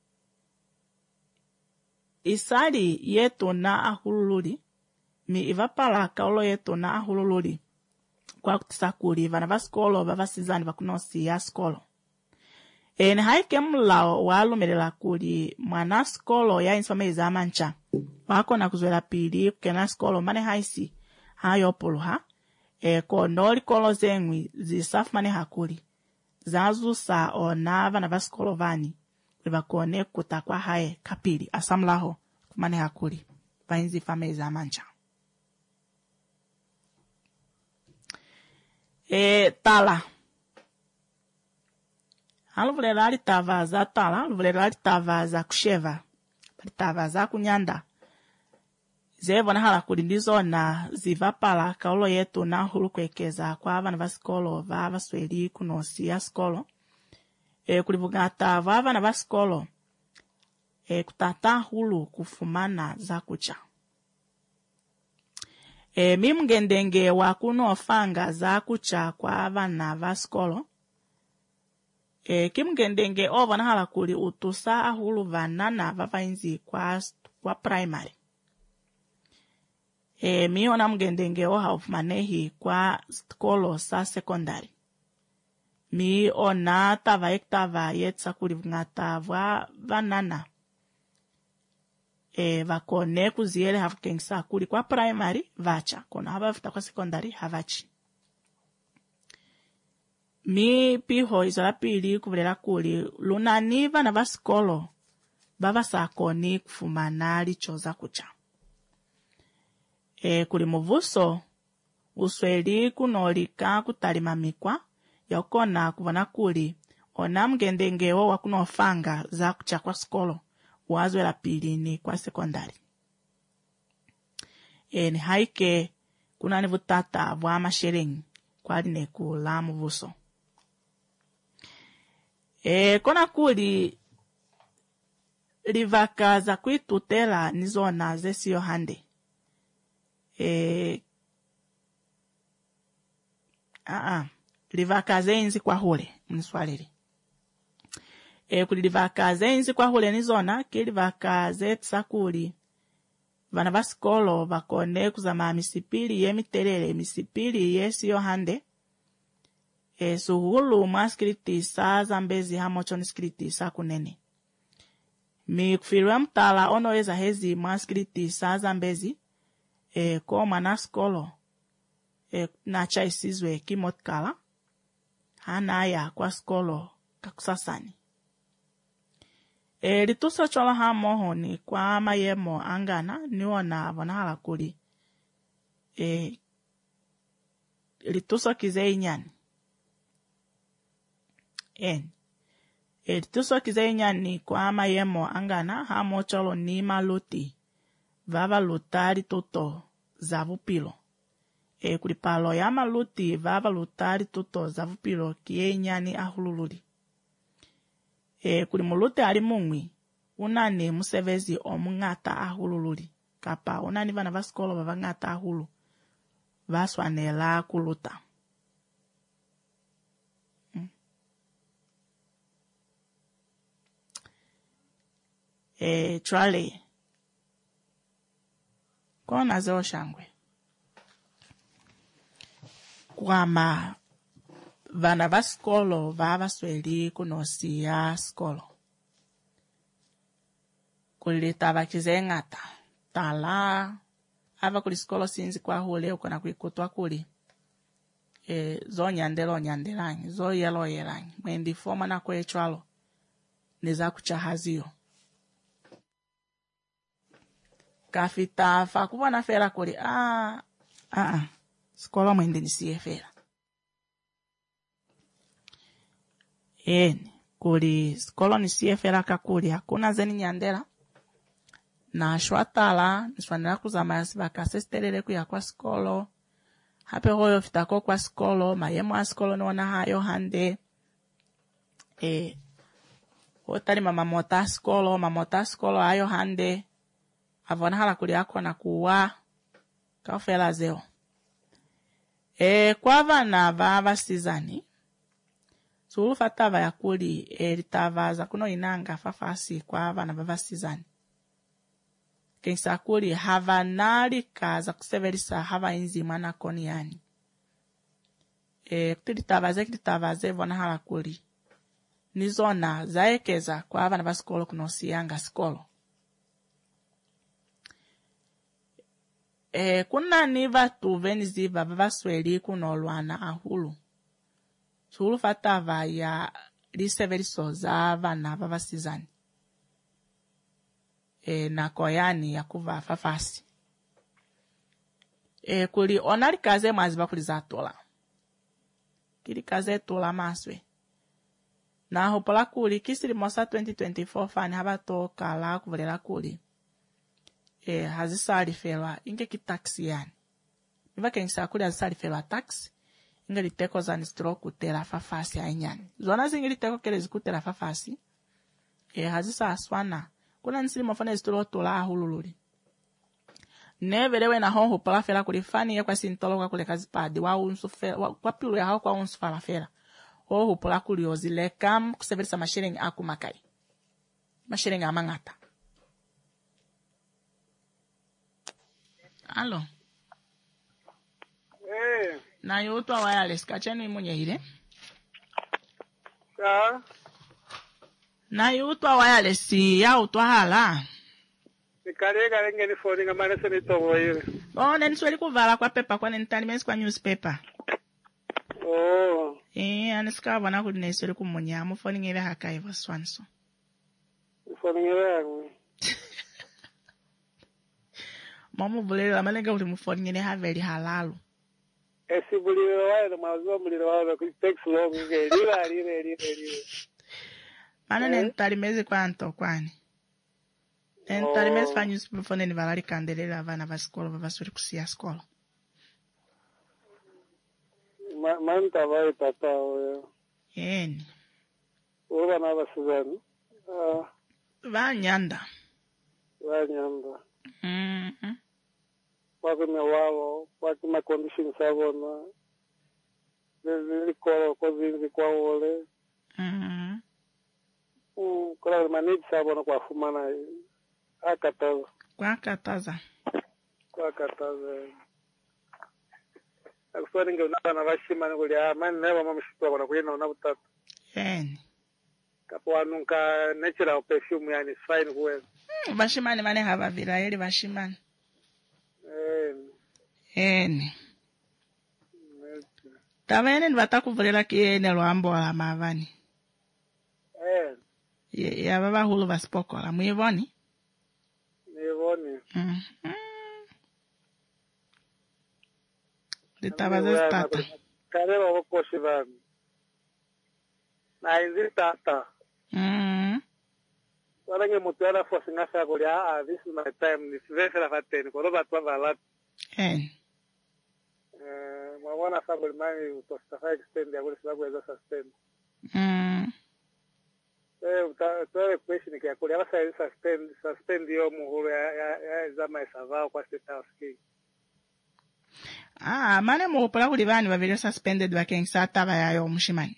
isali yetu na ahulululi mi ivapala kaulo yetu na ahulululi kwa kutisa kuli vana va skolo va vasizani vakunosiya skolo ni haike mulao walumelela kuli mwana skolo ya inswa mezi amancha wakona kuzwela pili kukena skolo mane haisi hayopuluha kono likolo zengwi zisafu mane hakuli zazusa ona vana va skolo vani livakone kutakwa hae kapili asamlaho kumane hakuli vainzi famezi amancha tala aluvulela litava za tala aluvulela litava za kusheva litava za kunyanda zevo na hala kuli ndizo na zivapala kaulo yetu na hulu kwekeza kwa avana vasikolo vava sweli kunosi ya skolo. Kulivugata vavana vasikolo kutata hulu kufumana za kucha. Mimgendenge wakuno ofanga za kucha kwa avana vasikolo. Kimgendenge ovo na hala kuli utusa ahulu vanana vavainzi kwa primary. Miona mgendenge oha ufumanehi kwa skolo sa secondary. Miona tava ektava yetsa kulivungata vanana. Vakone kuziele havukengisa kuli kwa primary vacha. Kona hava vita kwa secondary havachi. Mi piho izola pili kuvulela kuli lunani vana vasikolo bava sakoni kufumana lichoza kucha. Kuli muvuso usweli kunolika kutalimamikwa yakona kuvana kuli ona mgendengeo wakunofanga za kucha kwa skolo wazwela pili ni kwa sekondari. Ni haike kuna nivutata vwa masherengi kwa line kula muvuso. Kona kuli livaka za kuitutela nizona zesiyo hande. Livaka zenzi kwa hule mniswalili. Kuli livaka zenzi kwa hule nizona ki livaka zetsa kuli vana vasikolo vakone kuzama misipili ye mitelele misipili yesiyo hande. Suhulu mwaskiritisa zambezi hamocho niskiritisa kunene. Mikufirwa mtala onoweza hezi mwaskiritisa zambezi. Ko mwana skolo na chaisizwe kimotkala hanaya kwa skolo kakusasani. Lituso cholo hamoho ni kwa mayemo angana niona vanahala kuli lituso kize inyani. Lituso kize inyani kwa mayemo angana hamo cholo ni maluti vava lutari tuto zavupilo. Kulipalo ya maluti vava lutari tuto zavupilo kie inyani ahulululi. Kulimulute ali mungwi unani musevezi omungata ahulululi. Kapa unani vana vasikolo vava ngata ahulu vaswanela kuluta. Trale kona zeo shangwe kwama vana vasikolo vava sweli kunosi ya skolo kulita vakize ngata tala ava kuli skolo sinzi kwa hule ukona kuikutwa kuli zo nyandelanyi zo yelanyi mwendi foma na kwe chwalo niza kuchahaziyo kafita fakubona fera kuli skolo mwendi nisiye fera. Kuli skolo nisiye fera kakuli hakuna zeni nyandela na shwatala niswanela kuzama yasibaka sestelele kuya kwa skolo hape hoyo fitako kwa skolo mayemo a skolo niwana hayo hande hotali mamota skolo hayo hande avona hala kuli yako na kuwa kafela zeo. Kwa vana vava sizani sulu fatava ya kuli litava za kuno inanga fafasi kwa vana vava sizani. Kensa kuli havanalika za kuseverisa hava inzi mana koni yani. Kutitava ze vona hala kuli nizona zaekeza kwa vana vasikolo kunosi yanga skolo. Kuna ni vatu veniziva vavasweli kunolwana ahulu. Sulu fatava ya liseveriso za vana vavasizani. Na koyani ya kuva fafasi. Kuli onali kaze maziba kuli za tola. Kili kaze tola maswe. Na hopola kuli kisiri mosa 2024 fani haba toka la kuvulela kuli. hazisali felwa inge ki taxi yani iva kensa kuli hazisali felwa taxi inge liteko za nistro kutera fafasi ainyani zona zingi liteko kele zikutera fafasi hazisa aswana kuna nsili mafana nistro tola hulululi nevelewe na honho pala fela kulifani ya kwa sintolo kwa kule kazi padi wa unsu fela kwa pilu ya hao kwa unsu fala fela hoho pala kuliozi lekam kuseverisa mashiringi aku makai mashiringi amangata. Alo. Na yutwa wireless kachenu imunye hile. Na yutwa wireless ya utwa hala. Nikarega renge ni phone ngamana sene tobo hile. Nenisweli kuvala kwa paper kwa nentalimesi kwa newspaper. Anisika wana kudinesweli kumunya phone ngebe haka eva swanso. Phone ngebe haka. Mama bulelo amalenga uli mufoni ngene haveli halalu. Bulelo wale mazo bulelo wale ku takes long nge lile. Mana nentalimezi kwa anto kwani. Nentalimezi fa newspaper phone ni valali kandelela avana va skolo vasuri kusia skolo. Manta vai tata oyo. Oba na basuzani. Vanyanda. Wako mewao, wako ma conditions sabona. Zili kwa zinzi kwa ole. Kwa manage sabona kwa fumana akataza. Kwa kataza. Akuswali nge unaba bashimana kuli amani neba mamishitwa kona kuyena unabutatu. Kapo anunka natural perfume yani fine kuweza. Bashimani mane hava viraeli bashimani. Tavene nivatakuvulela kiene lwambola mavani. Ya baba hulu vasipokola muivoni. Litabaze stata. Kareba wakoshi vani. Na inzi tata. Walange mutu yana force ngasa kuli this is my time this very fateni ko roba twa vala. Mwana sabuli mani utostafa extend ya kuli sababu ya suspend. Tuwe question kia kuli abasa suspend yo muhuru ya zama isavao kwa state house ki. Mane muhupula kuli vani wavile suspended wakengisa atava ya yo mshimani.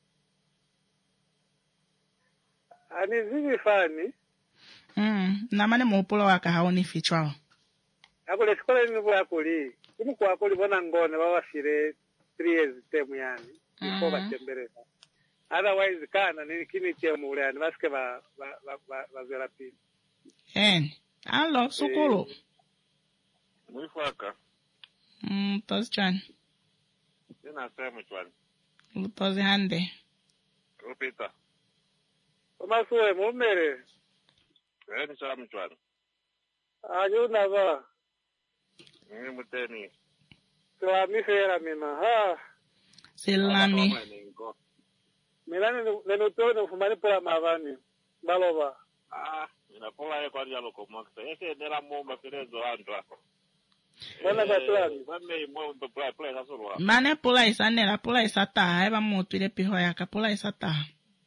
Ani zivi fani. Na mane muhupula waka haoni fichwao. Akule sikola nivu kuli. Kumu kwa kuli bona ngone wawashire 3 years temu yani. Iko bachembereza. Otherwise kana nini kini temu ule yani baske bazela pili. Alo sukulu. Mwifaka. Tozi chani. Sina semu chani. Tozi hande. Rupita. Omasuwe mumere. Ni samu chani. Ajuna ba. Ni muteni. Tuami fera mina. Silami. Milani nenuto nufumani pula mavani. Baloba. Inapola ye kwa jalo komaksa. Ese nera momba firezo andwa. Wana katulani. Mane pula isanela pula isata eva mutu ile piho yaka pula isata.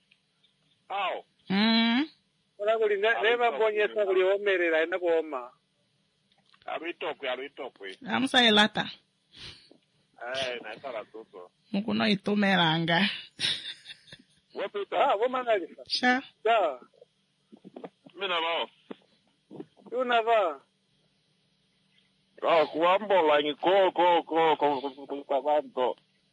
Wana kuli neva mbonyesa kuli omerera enda kuoma. Abitokwe. Amusa elata. Na isara tuto. Mukuno itumeranga. Wapita. Womanalisa. Sha. Mina bao. Yuna ba. Kuambola ni ko kwa banto.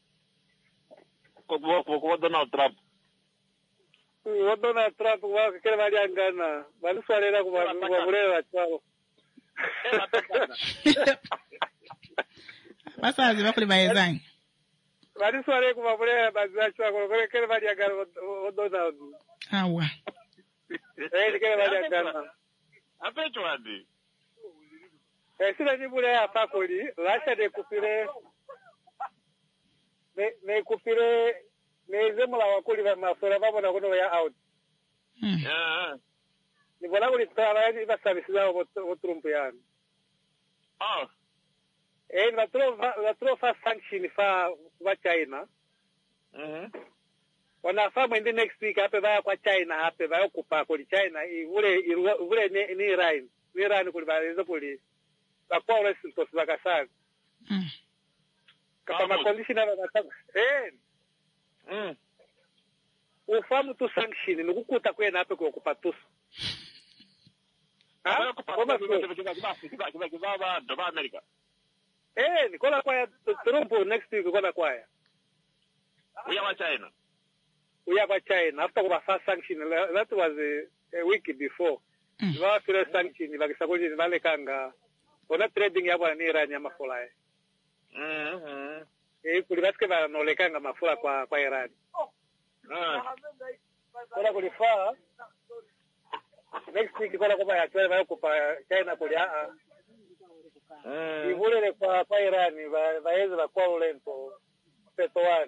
Ko Donald Trump. Donald Trump wa kile bali angana. Bali swalera kwa bulela chao. Basa aziba kuli baezanyi. Bali swalera kwa bulela bazwa chao kwa kile bali angana Donald. Awa. Kile bali angana. Apecho adi. Sila nibule ya pakoli, lasha de kupire, me kupire, me zemula wakuli wa mafura babo na kuno ya out. Nibule wala kulitala yani service zao vo Trump yani. Vatro fa sanction fa China. Wanafaa mwende next week hape vaya kwa China hape vaya kupa kuli China ule ni Iran. Ni Iran kuli vaya kuli kwa ule sintos vakasana. Kapa makondishi na vakasana. Ufamu tu sanction nukukuta kwena hape kwa kupa tusu. America. Nikola kwa Trump next week kola kwa ya. We have a China. After the first sanction, that was a week before. The first sanction, like Sakoli in Valekanga, for not trading Yaba and Iran Yamafula. If we ask about no Lekanga Mafula kwa Iran. Next week, Kola Kopa, 12 China Korea. We would have kwa Iran, Vaeza kwa Lento, Petoan.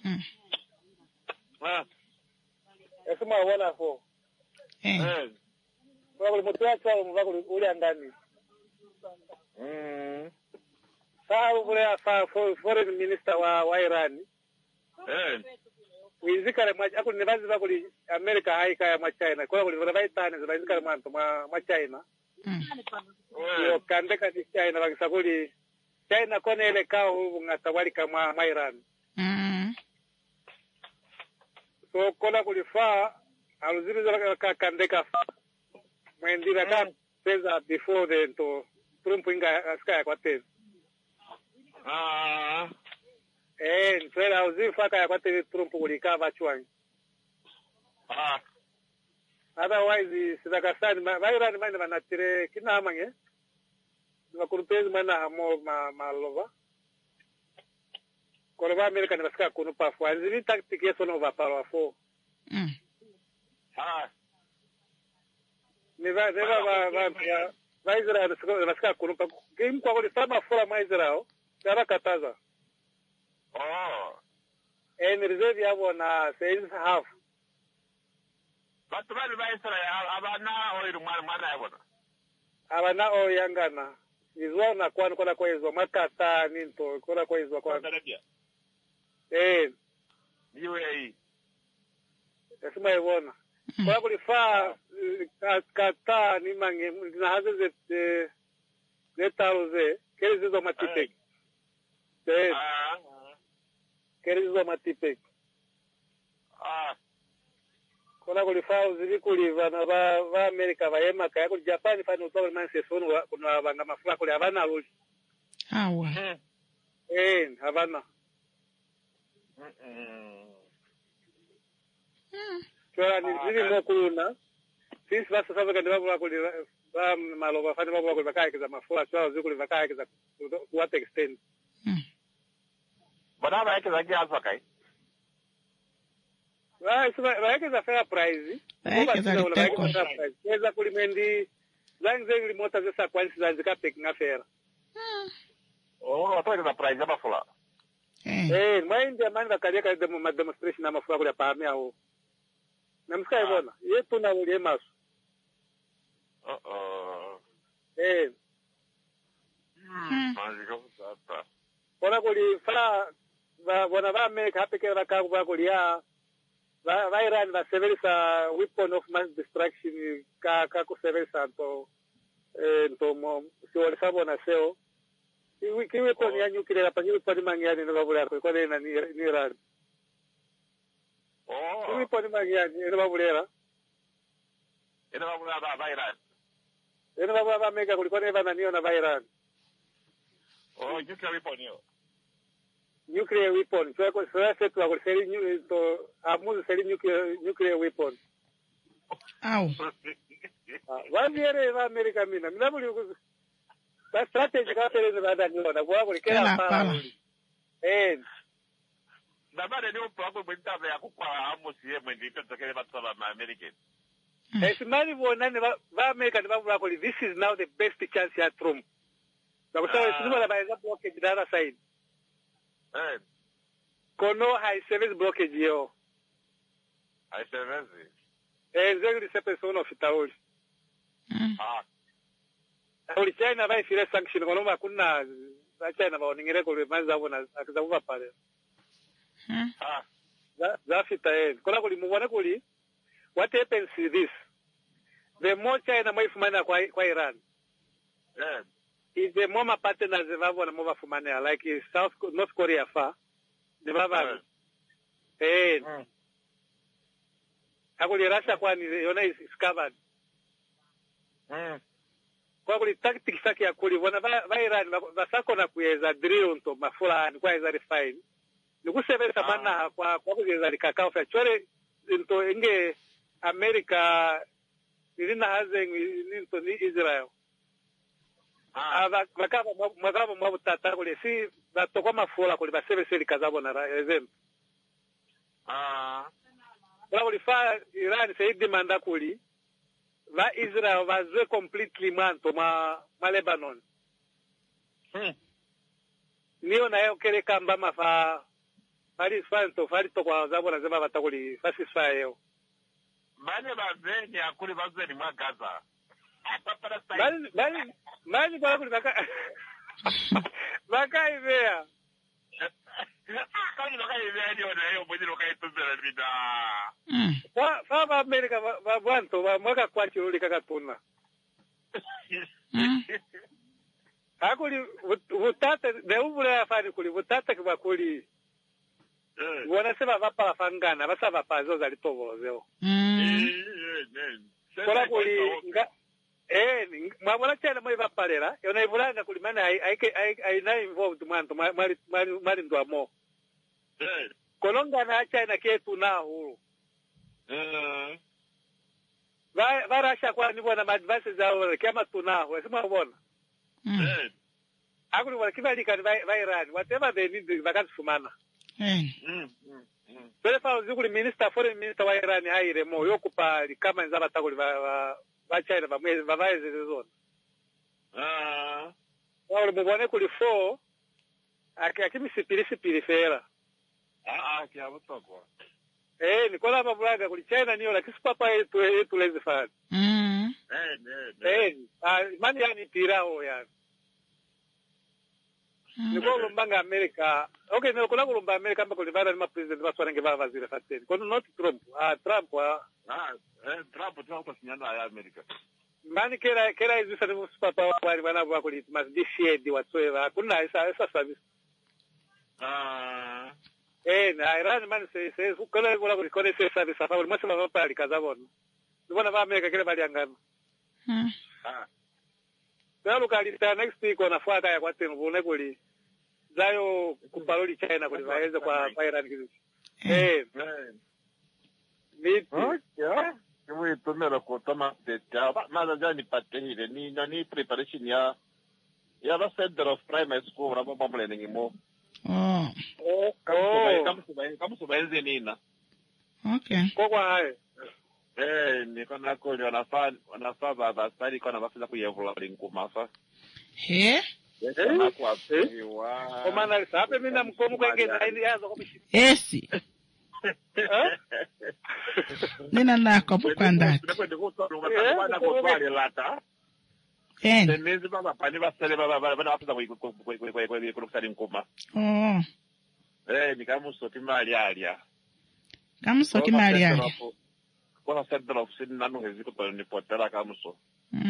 Esuma wala fo. Kwa mtuacha mvakuli ule ndani. Sasa ule foreign minister wa Iran. Wizikale mwaje akuli nebazi bakuli America haika ya mwa China. Kwa kuli vaitane zibazikale mwanto mwa China. Yo kandeka ni China bakisakuli China kone ile kao ngatawalika mwa Iran. So kola kulifaa aluziriza kandeka mwendira ka pesa before the to Trump inga askaya kwa tezi. Ntrela uzifaka ya kwa tezi Trump kulikava chwangi. Otherwise sidakasani Iran mani manatire kina hamange. Wakurupezi mana hamo malova. Kwa Amerika ni basika kunupa fwa. Nzili taktiki yeso no vapalwa fo. Ni va Israel basika kunupa. Game kwa kuli sama fura ma Israel. Tara kataza. Ni reserve yabo na says half. But when Israel abana oiru mana yabona. Abana o yangana. Izwa na kwa izwa makata ninto kwa izwa kwa. UAE. Esuma yona. Kwa kulifaa kata ni mange na haze zetaroze kerizo matipek. Kerizo matipek. Kuna kulifaa uzili kuliva na va Amerika va yema kaya kuli Japan fa no tolo man sesonu kuna banga mafua kuli havana luli. Awa. Havana. Kwa ni zili mokuna. Sisi basi sasa kandi babu kuli ba malova fani babu kuli bakaya kiza mafua kwa uzili kuli bakaya kiza what extent. Bana ba yake zaki alfa kai. Waeke za fair price. Waeke za liteko. Keza kulimendi zangu limota zesa kwansi za zika peki fair. Watoke za price ya mafula. Mind ya mani wakalia kwa demonstration na mafula kule pahamia ho. Na msika ibona. Yetu na ulie masu. Manziko kusata. Kona kuli fala wana va Amerika hapeke wakagu va kulia Iran va severisa weapon of mass destruction ka kuseverisa to mo si walisabo na seo ki weapon ya nuclear pa weapon mangiani no babula ko na ni Iran ki weapon mangiani no babula ina babula ba Iran ina babula ba mega kuliko na na niona ba Iran nuclear weapon yo nuclear weapon. So I said to our selling to Amu selling nuclear weapon. Ow. 1 year in America, Mina. That strategy got in the Radaniona. What we can have. Nabare ni upo mwita ya kukwa Amu siye mwendito tokele batala ma American. It's many one and American. This is now the best chance at Trump. So it's not about blockage the other side. Kono high service blockage yo. High service. Exactly the person of Itaoli. Kuli China vai file sanction kono makuna China baoningire kuli manza bona akizavuva pale. Zafita kola kuli muone kuli what happens is this. The more China maifumana kwa Iran. Is the more my partners vavona more vafumana like North Korea fa. The vava. Akuli Russia kwani yona is covered. Kwa kuli tactics yake ya kuli wana va Iran vasako na kuweza drill nto mafula ni kwa refine. Nikusebesa mana kwa kuweza likakao fa chore nto inge America nilina haze nto ni Israel. Makaba mwabutata kuli si batokwa mafula kuli basebese likazabo na event. Kwa kuli fa Iran se demanda kuli va Israel vazwe completely manto ma Lebanon. Niyo na yeo kere kamba mafa fari to kwa zabo na zema batakuli fasi sayo. Mane bazeni akuli bazeni mwa Gaza. Mani kwa kuli baka ivea. Kani baka ivea ni ona yeo mwezi loka ituzela vida. Fa America va bwanto va mwaka kwa chiruli kakatuna. Akuli vutata de ubule afani kuli vutata kwa kuli. Wanasema vapa fangana basa vapa zoza litovozeo. Kola kuli nga mwabona China mwe vapalera yona ivulanga kuli mana ai na involved mwanto mali ndo amo. Kolonga na China ketu na huru. Va Russia kwa ni bona advances zao kama tunao sema bona. Akuli wala kibalika va Iran whatever they need vakasumana. Pele fa uzikuli minister foreign minister wa Iran haire mo yokupa kama nzaba takuli va China va vaeze zone. Wale mbone kuli 4 akimi sipiri fera. Kia butokwa. Nikola mabulaga kuli China niyo la kisipapa yetu lezi fani. Mani yani pirao yani. Nikola mbanga Amerika. Okay, nikola kulumba Amerika mba kulivada ni president baswana ngeva vazire fateni. Kono not Trump. Trump wa. Trump kwa sinyana ya Amerika. Mani kera izisa ni kisipapa wali wanabu kuli mas DCAD whatsoever. Kuna isa service. Na Iran man se kole kole se sabe safa wali masema vapa likazabona. Nibona va America kile bali angana. Lalo kalita next week wanafuata ya kwatenu vune kuli zayo kuparoli China kuli vaeze kwa Iran kizi. Kimu itumera kutama teta maza jani patehile ni preparation ya la center of primary school rabo mamle ngimo. Kamu subaenzi nina. Okay. Kwa hae. Niko nako wanafaa bastari kwa nafasi kuyevula linguma Kwa maana sape mimi namkomu kwa ngeza hindi yazo kwa bishi. Esi. Nina nako kwa ndati. Nezi baba pani basale baba nafasa kukusali nguma. Nikamusoki mali alia. Kamusoki mali alia. Kwa center of sin nanu heziko to ni potela kamuso.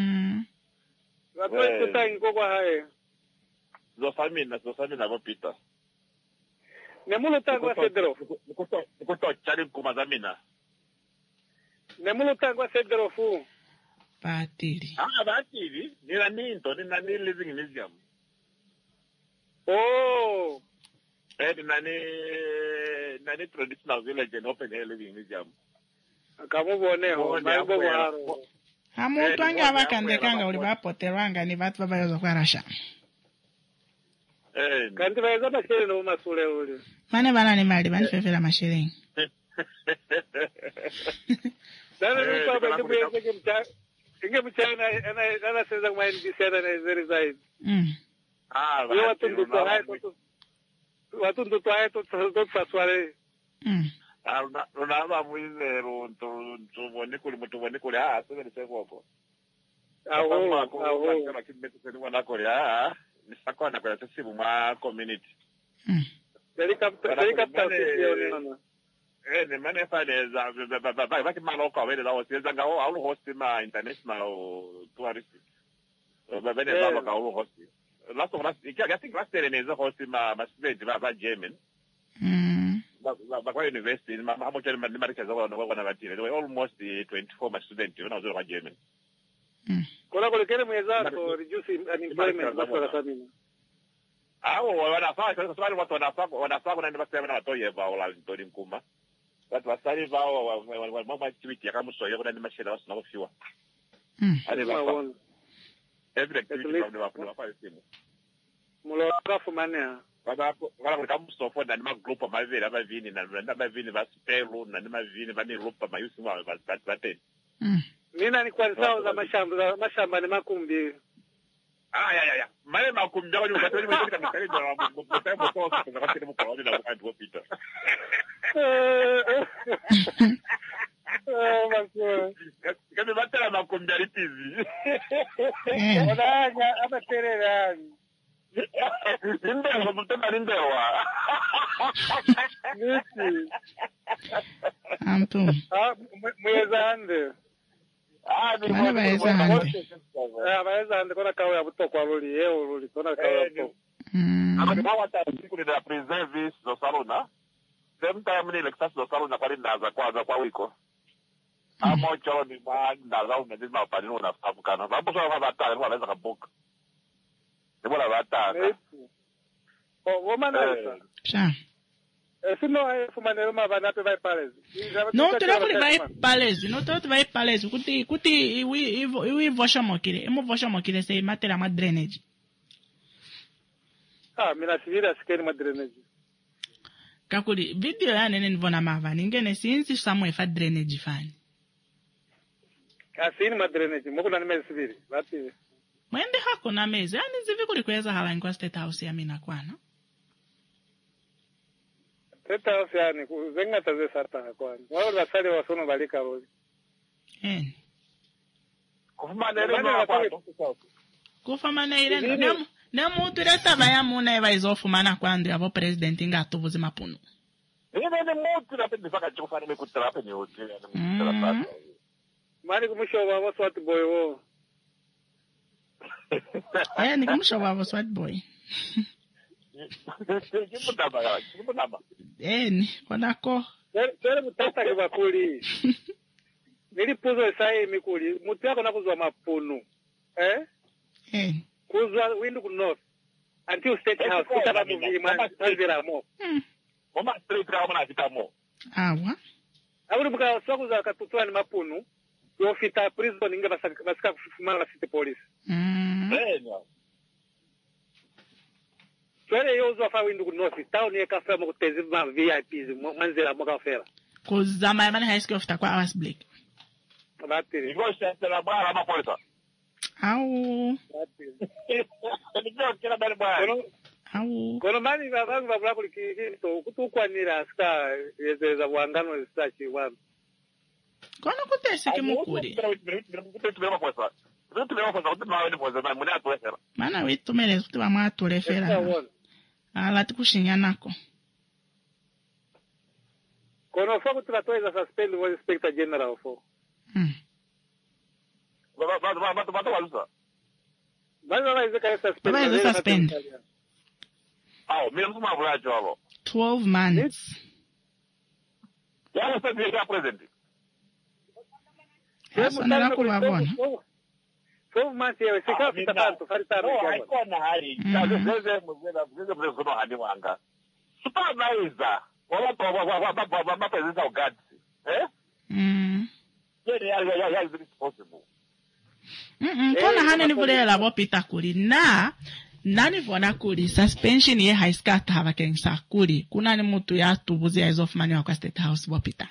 Watu kutangi kwa hae. Zo famina vopita. Nemulo tangwa center of. Nikuto chali kumazamina. Nemulo tangwa center of. Batiri. Batiri. Nina ni living museum. Nani traditional village and open air living museum. Kamu boneho, maimbo waro. Hamuntu anga bakandekanga uli bapoterwanga ni batu babayoza kwa Russia. Kanti bayoza bashere no masule uli. Mane bana ni mali bani fefela mashiringi. Dana nuko ba ndibu yese kimta. Inge mchana ana seza kwa NBC na very side. Watu ndo twae to tsaswale. Runava mwizero tubone kuli sebele sekoko. Kama kimetu seni wana Korea, nisakwa na kwa sisi mwa community. Helicopter sio ne mane fa de za ba ki malo ka wele la o se zanga o alu host ma international tourist. Ba bene ba ka alu host. La so ras ik ya think last year ne za host ma student ba German. Ba kwa university ma mo tele ma marika za wana batile. Almost 24 students wana zo ba German. Kuna kule mweza to reduce unemployment kwa sababu wanafaa watu wanafaa kuna ndio basi wanatoa bao la ndoni mkuma. Watu wasali bao mama activity kama msoyo kuna ni mashela wasi na kufiwa. Hadi baba. Every activity from the wafanya simu. Mulo kafumania. Baba wala kama msofo na ma group of mavili abavini na mavili basi pelo na mavili bani group ma yusi wa basi. Mina ni kwa sawa za mashamba ni makumbi. Ya. Male makumbi kwa nyumba tani mwe kama kale ndio mtapo kwa kwa kile mko wale na kwa Peter. Makuu. Kama batala makumbi alitizi. Wadanya ama tererani. Ndio mtema nindewa. Nisi. Antu. Mweza ande. Mana baeza ande kona kawe ya buto ruli yeo ruli kona kawe ya buto. Ama wata siku ni da preserve do salona. Same time ni Lexus do salona kwa ndaza kwa wiko. Amo cholo ni ndaza unazima pale unafukana. Sababu kwa batala unaweza kaboka. Ndio la batala. Womanesa. Cha. Sino fumane mavana pe vai palezi. No tira kuri vai palezi, no tira vai palezi. Kuti iwi vosha mokire. Emo vosha mokire sei matera ma drainage. Ah, mina sivira sikeni ma drainage. Kakuri video ya nene nivona mavani ngene sinzi samwe fa drainage fani. Asini ma drainage, mokuna nime siviri. Vati. Mwende hako na meze, yani zivi kuri kweza hala ingwa state house ya mina kwana. State house yani, zenga taze sarta hakwani. Wao wasali wasono balika roli. Kufamana ile nemu tureta baya muna eva izofumana kwandi abo president ngatu buzi mapuno. Ine mutu na pende faka chikufana mekutara pe nyote Mani kumusho wabo swat boy wo. Ni kumusho wabo swat boy. Kimutaba. Ni wanako. Tere mutata kibakuli. Nilipuzo sai mikuli mutu yako nakuzwa mapuno. Kuzwa windu ku north until state house kutaba muvima tanzira mo. Mama street kama na kitamo. Awa. Aburi buka sokuza katutwa ni mapuno. Yo fita prison inga basika kufumana city police. Twele yozo fa windu ku north town ye kafa mo kutezi ma VIPs manzira mo kafera. Kuzama yamani high school fita kwa hours break. Batiri. Ngo shete la bara ma polisa. Au. Ndio kila bale bwana. Au. Kono mani babangu babula kulikito kutukwanira ska yezeza bwangano research wana. Kono kutesi kimukuri. Mana witu mele kuti wa mwatu refera. Ala tikushinyanako. Kono foku tunatoeza suspend wa inspector general fo. Vai suspend. Mesmo uma mulher alo. 12 months. Já você veja presente. Essa não é como a bona. 12 months eu fica tanto faritano. Ai kona hari. Às vezes não hadi wanga. Supervisor. Wala presença o guards. Yeah, is it possible? Kona hane ni vule la wopita kuri na nani vona kuri suspension ye high school hava kensa kuri kuna ni mutu ya tubuzi ya of money wa state house wopita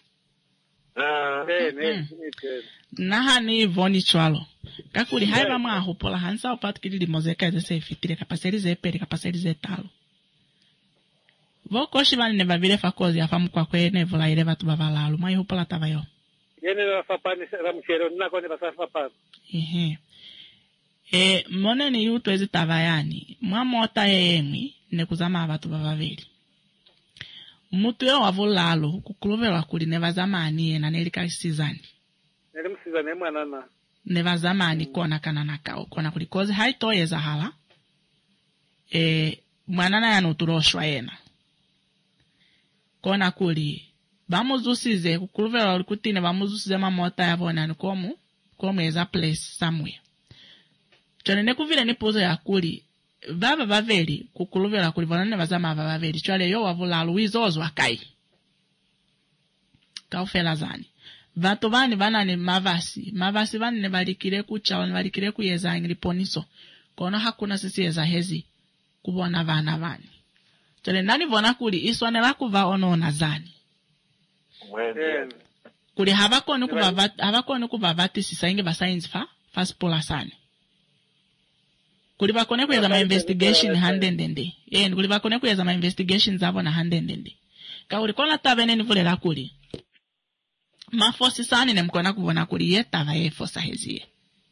na hani voni chwalo kakuri haiva mwa hopola hansa opatu kili mozeka ze se fitire kapaserize peri kapaserize talo vokoshi vani neva vile fakozi ya famu kwa kwe nevola ile vatu bavalalu mai hopola tava yo Yene la fapani ramchero na kone basa fapani. Moneni yutu ezitavayani. Mwamota yemi nekuzama abatu bavaveli. Mutu yo wavulalo kukuluvela kuli nevazamani yena nelikasizani. Nelimsizani mwanana. Nevazamani kona kanana kao kona kulikoze haitoyeza hala. Mwanana yanuturoshwa yena. Kona kuli bamuzusize kukuluvela ulikutine bamuzusize mamota yavona komu eza place somewhere. Chone nekuvile nipuzo ya kuli baba baveli kukuluvela kuli vonane bazama baveli chwale yo wavula luizozo akai kaufela zani vatu vani vanane mavasi vani nevalikire kuchawa nevalikire kuyeza ingiliponiso kono hakuna sisi eza hezi kubona vana vani chale nani vona kuli iswane la kuva onona zani kuli havakoni kuva vati sisa inge basainzi fa spola sani kuli bakone kuyeza ma investigation handendende kuli bakone kuyeza ma investigations abo na handendende kauli kona tabene nivulela kuli mafosi sani nemkona kubona kuli yetava yefosa hezie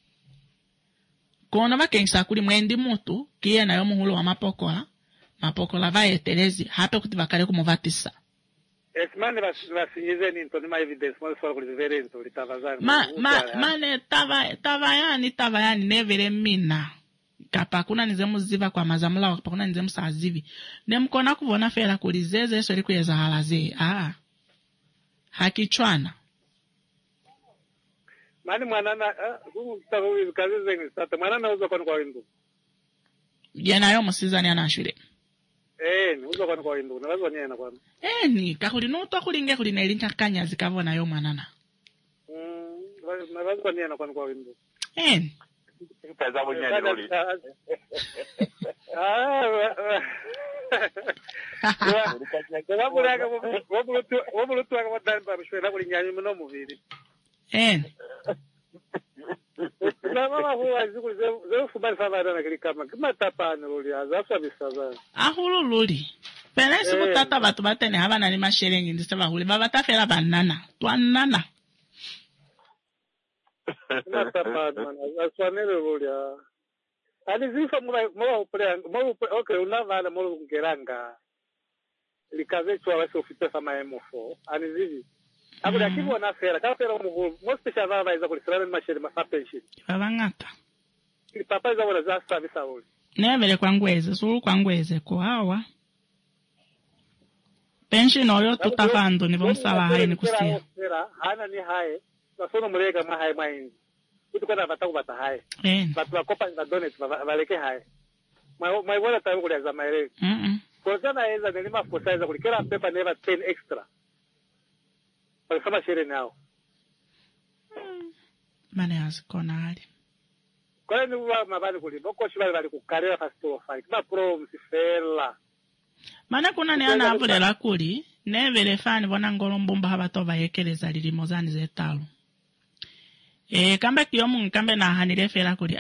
kono bakengisa kuli mwendi mutu kiye nayo muhulo wa mapokola vayetelezi hape kuti bakale kumuvatisa Esimane basinyize ninto nima evidence mo solo kuli verento litavazani mane tavayani nevere mina kapa kuna nizemu ziva kwa mazamula kapa kuna nizemu sazivi nemkona kuvona fela kulizeze yeso likuyeza halaze hakichwana mani mwanana kazi zengi sata mwanana uzo kwa windu jena yo musizani anashule ni uzo kwa windu nawazo nyena kwa ni kakuli nuto kulinge kuli nelincha kanya zikavona yo mwanana nawazo nyena kwa windu Pesa mwenye nuli. Wabulutu waka wadani babishwela kuli nyanyi mno muvili. Na mama huwa zikuli zeu fubali favadana kili kama tapani luli azafya bisaza. Ahulu luli. Penesi kutata batu batene hava nani masherengi ndise bahuli babatafela banana. Tuanana. Matapad man aswanele rulia alizifa mwa uprea okay unavala mwa ngeranga likaze chwa wase ofite sama M4 anizivi abula kibo na fera ka fera mo special vava iza kulisana mashele masapenshi babangata ni papa iza wala za service awoli nevele kwangweze sulu kwangweze ko hawa pension oyo tutafando ni bomsala hayi ni kusia hana ni haye nasono mulega mahaye mainzi kuti kana vataku bata haye vatu vakopa na donate valeke haye maiwona tayo kuli za maire kosana eza nelima fosa kulikera pepa neva 10 extra kama shere nao mane azikona ali kwa ni wa mabali kuli boko shibali bali kukarera fasto fali kama pro msifela mana kuna ne ana avulela kuli nevele fani bona ngolo mbumba habatova yekeleza lilimo zani zetalo kambe kiyomu kambe na hanile fela kuli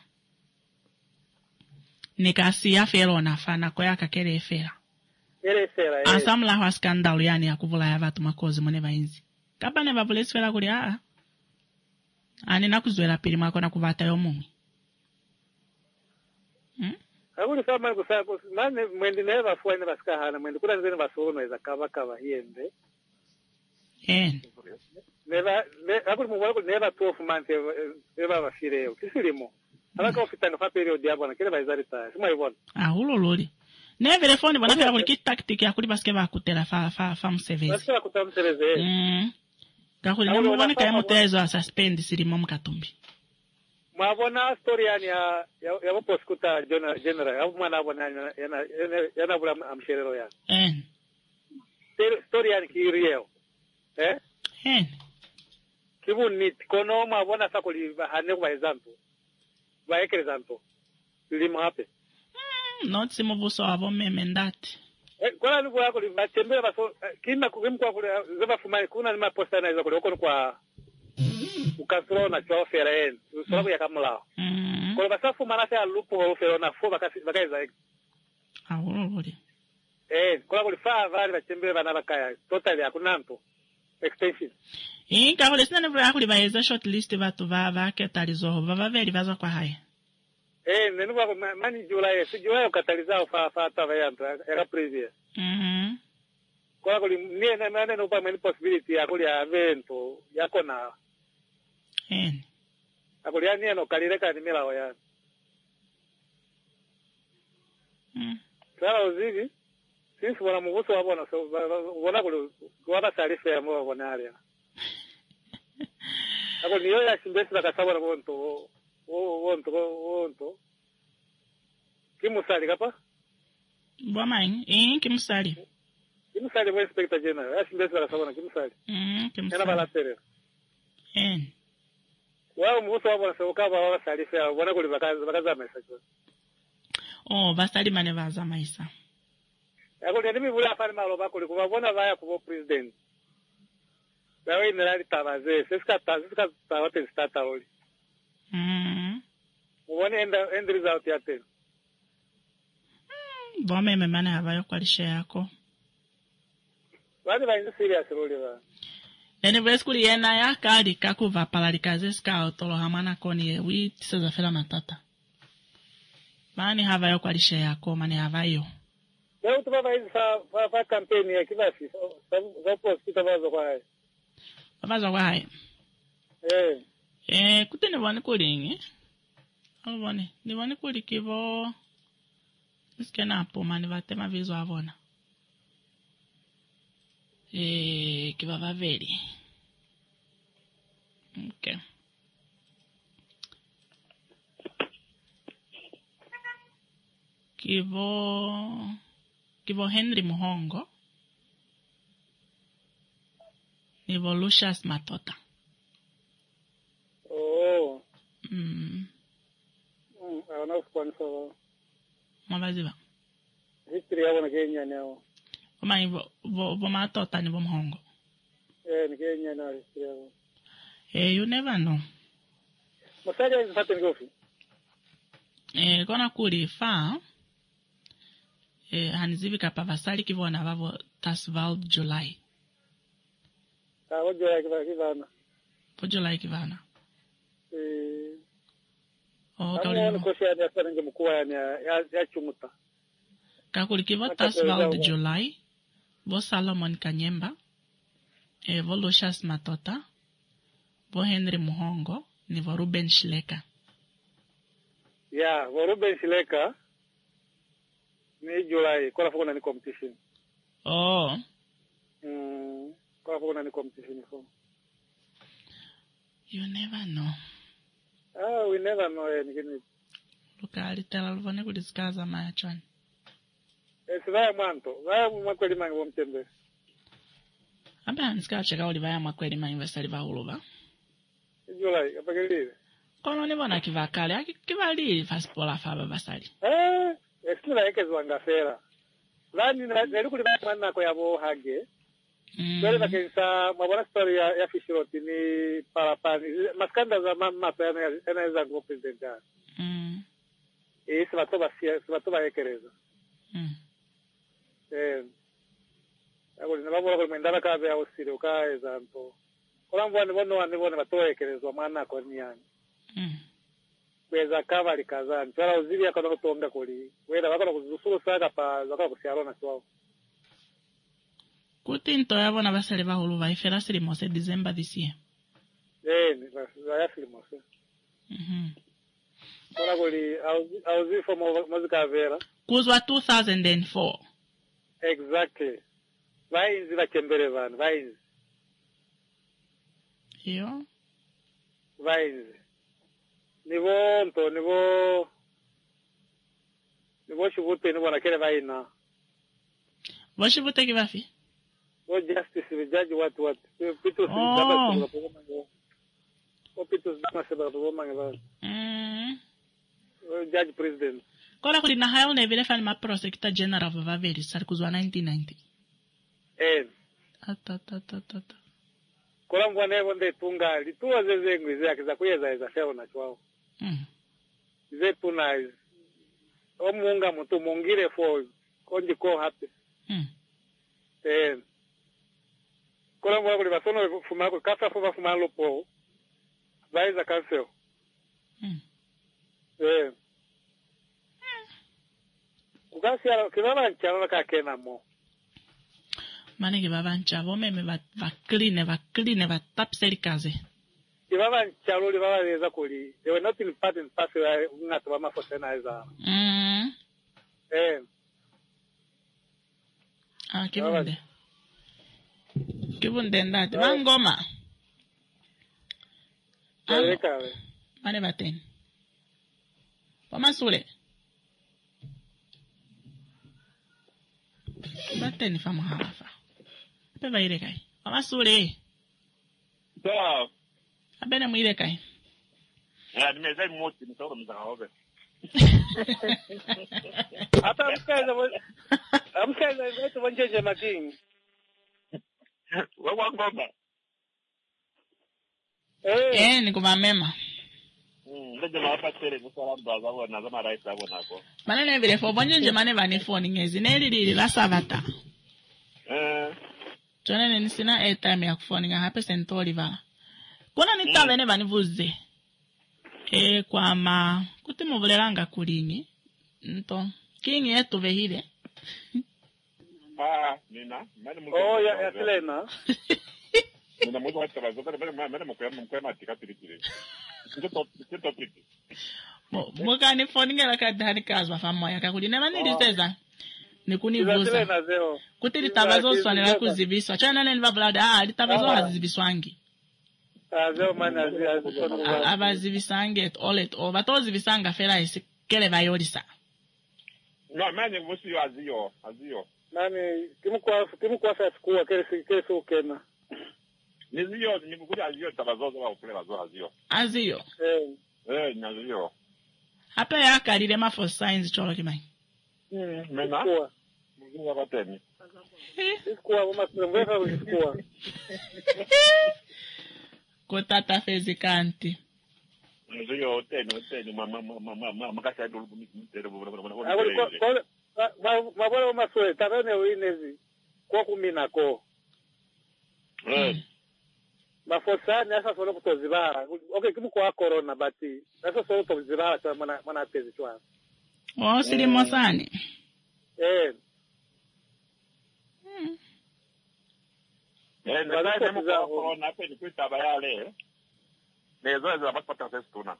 nikasiya fela na fana kwa yakakele fela asamla hwa skandal yani ya kuvula ya vatu makozi mone vainzi kapa ne vavulesi fela kuli ani nakuzwela pili mwako na kuvata yomungi Aguli kama kusako mane mwendi neva fuwa neva skahana mwendi kula nzeni vasono eza kava hiende aguli mwala kuli neva 12 months eva vafireo kisilimo alaka ofitani kwa period yabona kile vaizari taya sima ivona ulololi nevele foni wana fela kuli kitaktiki ya kuli baske vakutela fa msevezi baske vakutela msevezi kakuli nemu wani kaya mutezo a suspend silimo mkatumbi mwabona story yani ya waposkuta general au mwana abona yana bula amsherero ya story yani kiriyo kibuni kono mwabona sakoli hane kwa example ba example limo hape not simuvuso avo memendati kwa ni kwa kuli batembea baso kina kukimkwa kule zeba fumai kuna ni maposta na hizo kule kwa ukasro na chwa feren sababu ya kamla kwa basafu manase alupo fero na fo bakaiza ulololi kwa kuli fa vale batembea bana bakaya totally hakuna mpo extension kakuli sina nevula kuli baeza shortlist vatu va ketalizo vavaveli vaza kwa haya Nenu kwa mani July, si July ukataliza fa tavayanta, era previa. Kwa kuli niye nane no pa mani possibility ya kuli evento yako na. Akuli niye no kalireka ni mila waya. Sala uzivi, sisi wana muguso wabona so wana kuli wana taarifa ya mwa wana area. Ako niyo ya simbesi bakasabona wonto. Kimusali kapa? Bwamai, kimusali. Kimusali wa inspector general. Ya simbesi bakasabona kimusali. Kimusali. Kana bala tere. Wao muguso wabona so kaba wa taarifa ya wana kuli bakaza message. Oh, basali mane baza maisa. Ako ndimi bula afani malo bakuli kubabona baya kubo president. Bawe inalali tabaze, siska tawote stata oli. Muone end result ya tena. Bome memane habayo kwa lishe yako. Wadi ba serious role ba. Anyway, skuli yena ya kali kakuva palalikaze ska otolo hamana koni wi tiseza fela matata. Mani habayo kwa lishe yako, mani habayo. Leo tubaba hizi fa campaign ya kibasi. Zapo sitabazo kwa hai. Babaza kwa hai. Kuti ni wani kulingi. Alubone, ni wani kulikivo. Niske napo mani vatema vizu avona. Kiva vaveli. Okay. Kivo Henry Muhongo. Nivo Lucius Matota. Oh. Ana sponsor. Mabaziba. History ya wana Kenya nao. Kama nivo Matota nivo Muhongo. Ni Kenya na history yao. You never know. Masaja hizi pattern gofi. Kona kuri fa. Hanizivi kapa vasali kivo na vavo Tasval July. July kivana. Po July kivana. Kauli kosi ya sanenge mkuu ya chumuta. Kakuli kivo Tasval July. Vo Solomon Kanyemba. Vo Lucius Matota. Vo Henry Muhongo. Ni vo Ruben Shileka. Yeah, vo Ruben Shileka. Ni July. Kwa fuko na ni competition. Oh. Kwa fuko na ni competition for. You never know. We never know anything. Lukali tela luvone kudisikaza maya chwani. Sivaya mwanto. Vaya mwakweli mangi womtembe. Aba nisika cheka uli vaya mwakweli mangi vesali va uluva. July, apakeliwe. Kono nivona kivakali. Kivali faspola faba basali. Esila eke zwangafera. Lani nelu kuli mwana kwa yabo hage. Kweli na kensa mabona story ya fishiroti ni parapani. Maskanda za mama yanaweza kuwa president ya. Sivatoba ekereza. Ako ninababola kuli mwendana kabe ya usiri ukaeza mpo. Kula mbuwa nibone batoa ekerezwa mwana kwa niyani. Kweza kava likazani. Tuwala uzili ya kono kutuonga kuli. Wela wakona kuzusulu saka pa zakona kusiarona tuwao. Kuti nto yabona basali ba huluva ifera sili mose December this year. Ya sili mose. Kona kuli auzi for muzika vera. Kuzwa 2004. Exactly. Vainzi vachembere vanu, vainzi. Iyo? Vainzi. Nivo shivute nivo nakele vaina. Vo shivute kivafi? Vo justice, vijaji watu. Pitus dama sebara pogoma ngevani. Judge president. Kola kuli na hayo nevile fani ma prosecutor general of Vaveri sari kuzwa 1990. Atatatatata. Kola mwane wonde tunga lituwa zeze ngwize akiza kuyeza eza feo na chwao. Ze tuna omunga mutu mungire fo konji ko happy. Kola mwane kuli basono fumako kasa fuma lupo. Vaiza cancel. Kukasi kibaba nchalo kakena mo. Mane kibaba nchalo meme va clean va tapseri kaze. Kibaba nchalo libaba leza kuli. They were not in part and parcel ngata ba mafosena eza. Kibunde. Kibunde ndati mangoma. Kale. Mane baten. Pamasule. Baten fama hafa. Peva ile kai. Pamasule. So. Abene mwile kai. Nimezai moti mtaona mzaobe. Hata amkaza wetu wanjeje making. Wewe ngoma. Niko mamema. Ndio hapa tele kusala mbaza wana zama raisa wana ko. Manene vile fo bonje mane bani phone ngezi nelili la savata. Jona ni sina airtime ya phone nga hapa sentori vala. Kona nitavene bani vuze. Kwa kuti muvulelanga kulingi. Nto kingi yetu vehile. Nina. Ya Selena. Nina mtu hata bazoka mene mkwema matika tiritiri. Ndio topic. Mwakani phone ngela kadhani kazwa famoya kakuli nema niliteza. Nikunivuza. Kuti litabazo swanela kuzibiswa. Chana nene vavulada litabazo hazibiswangi. Zeo mana abazibisange at all batozibisanga fela isikele bayolisa. No mane vusi azio. Nani kimukwa fa school kele ukena. Nizio nikukuja azio tabazozo wa ukule bazo azio. Nazio. Hapa ya kalile ma for signs cholo kimai. Mena. Mugua bateni. School mama sembefa usikua. Kotata fezi kanti. Ndio teni mama kasa ndo mtero mabora maswe tabane uinezi kwa kumina ko. Mafosani asa solo kutozibara. Okay kimukwa corona bati. Asa solo kutozibara cha mana tezi chwa. Sili mosani. Ndio mko corona hapo ni kuita bayale. Nezo za bakpata sestuna.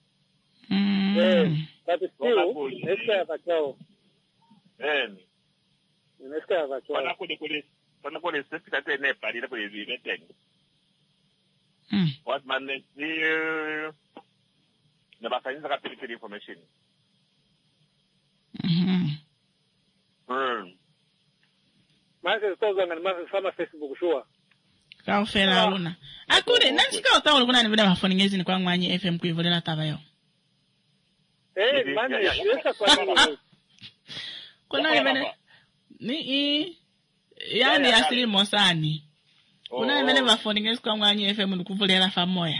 But still, eska bakao. Eska bakao. Pana kule sisi kate ne pari na kule viteng. What man ne na bakanyisa kapili information. Mase tozo ngani fama Facebook sure. Kaufela luna. Akure nanchika utawo kuna ni vile mafoni ngezi ni kwa ngwanyi FM kuivolela tabayo. Mane yesa kwa nini? Kuna ni vile ni yani asili mosani. Kuna ni vile mafoni ngezi kwa ngwanyi FM nikuvolela famoya.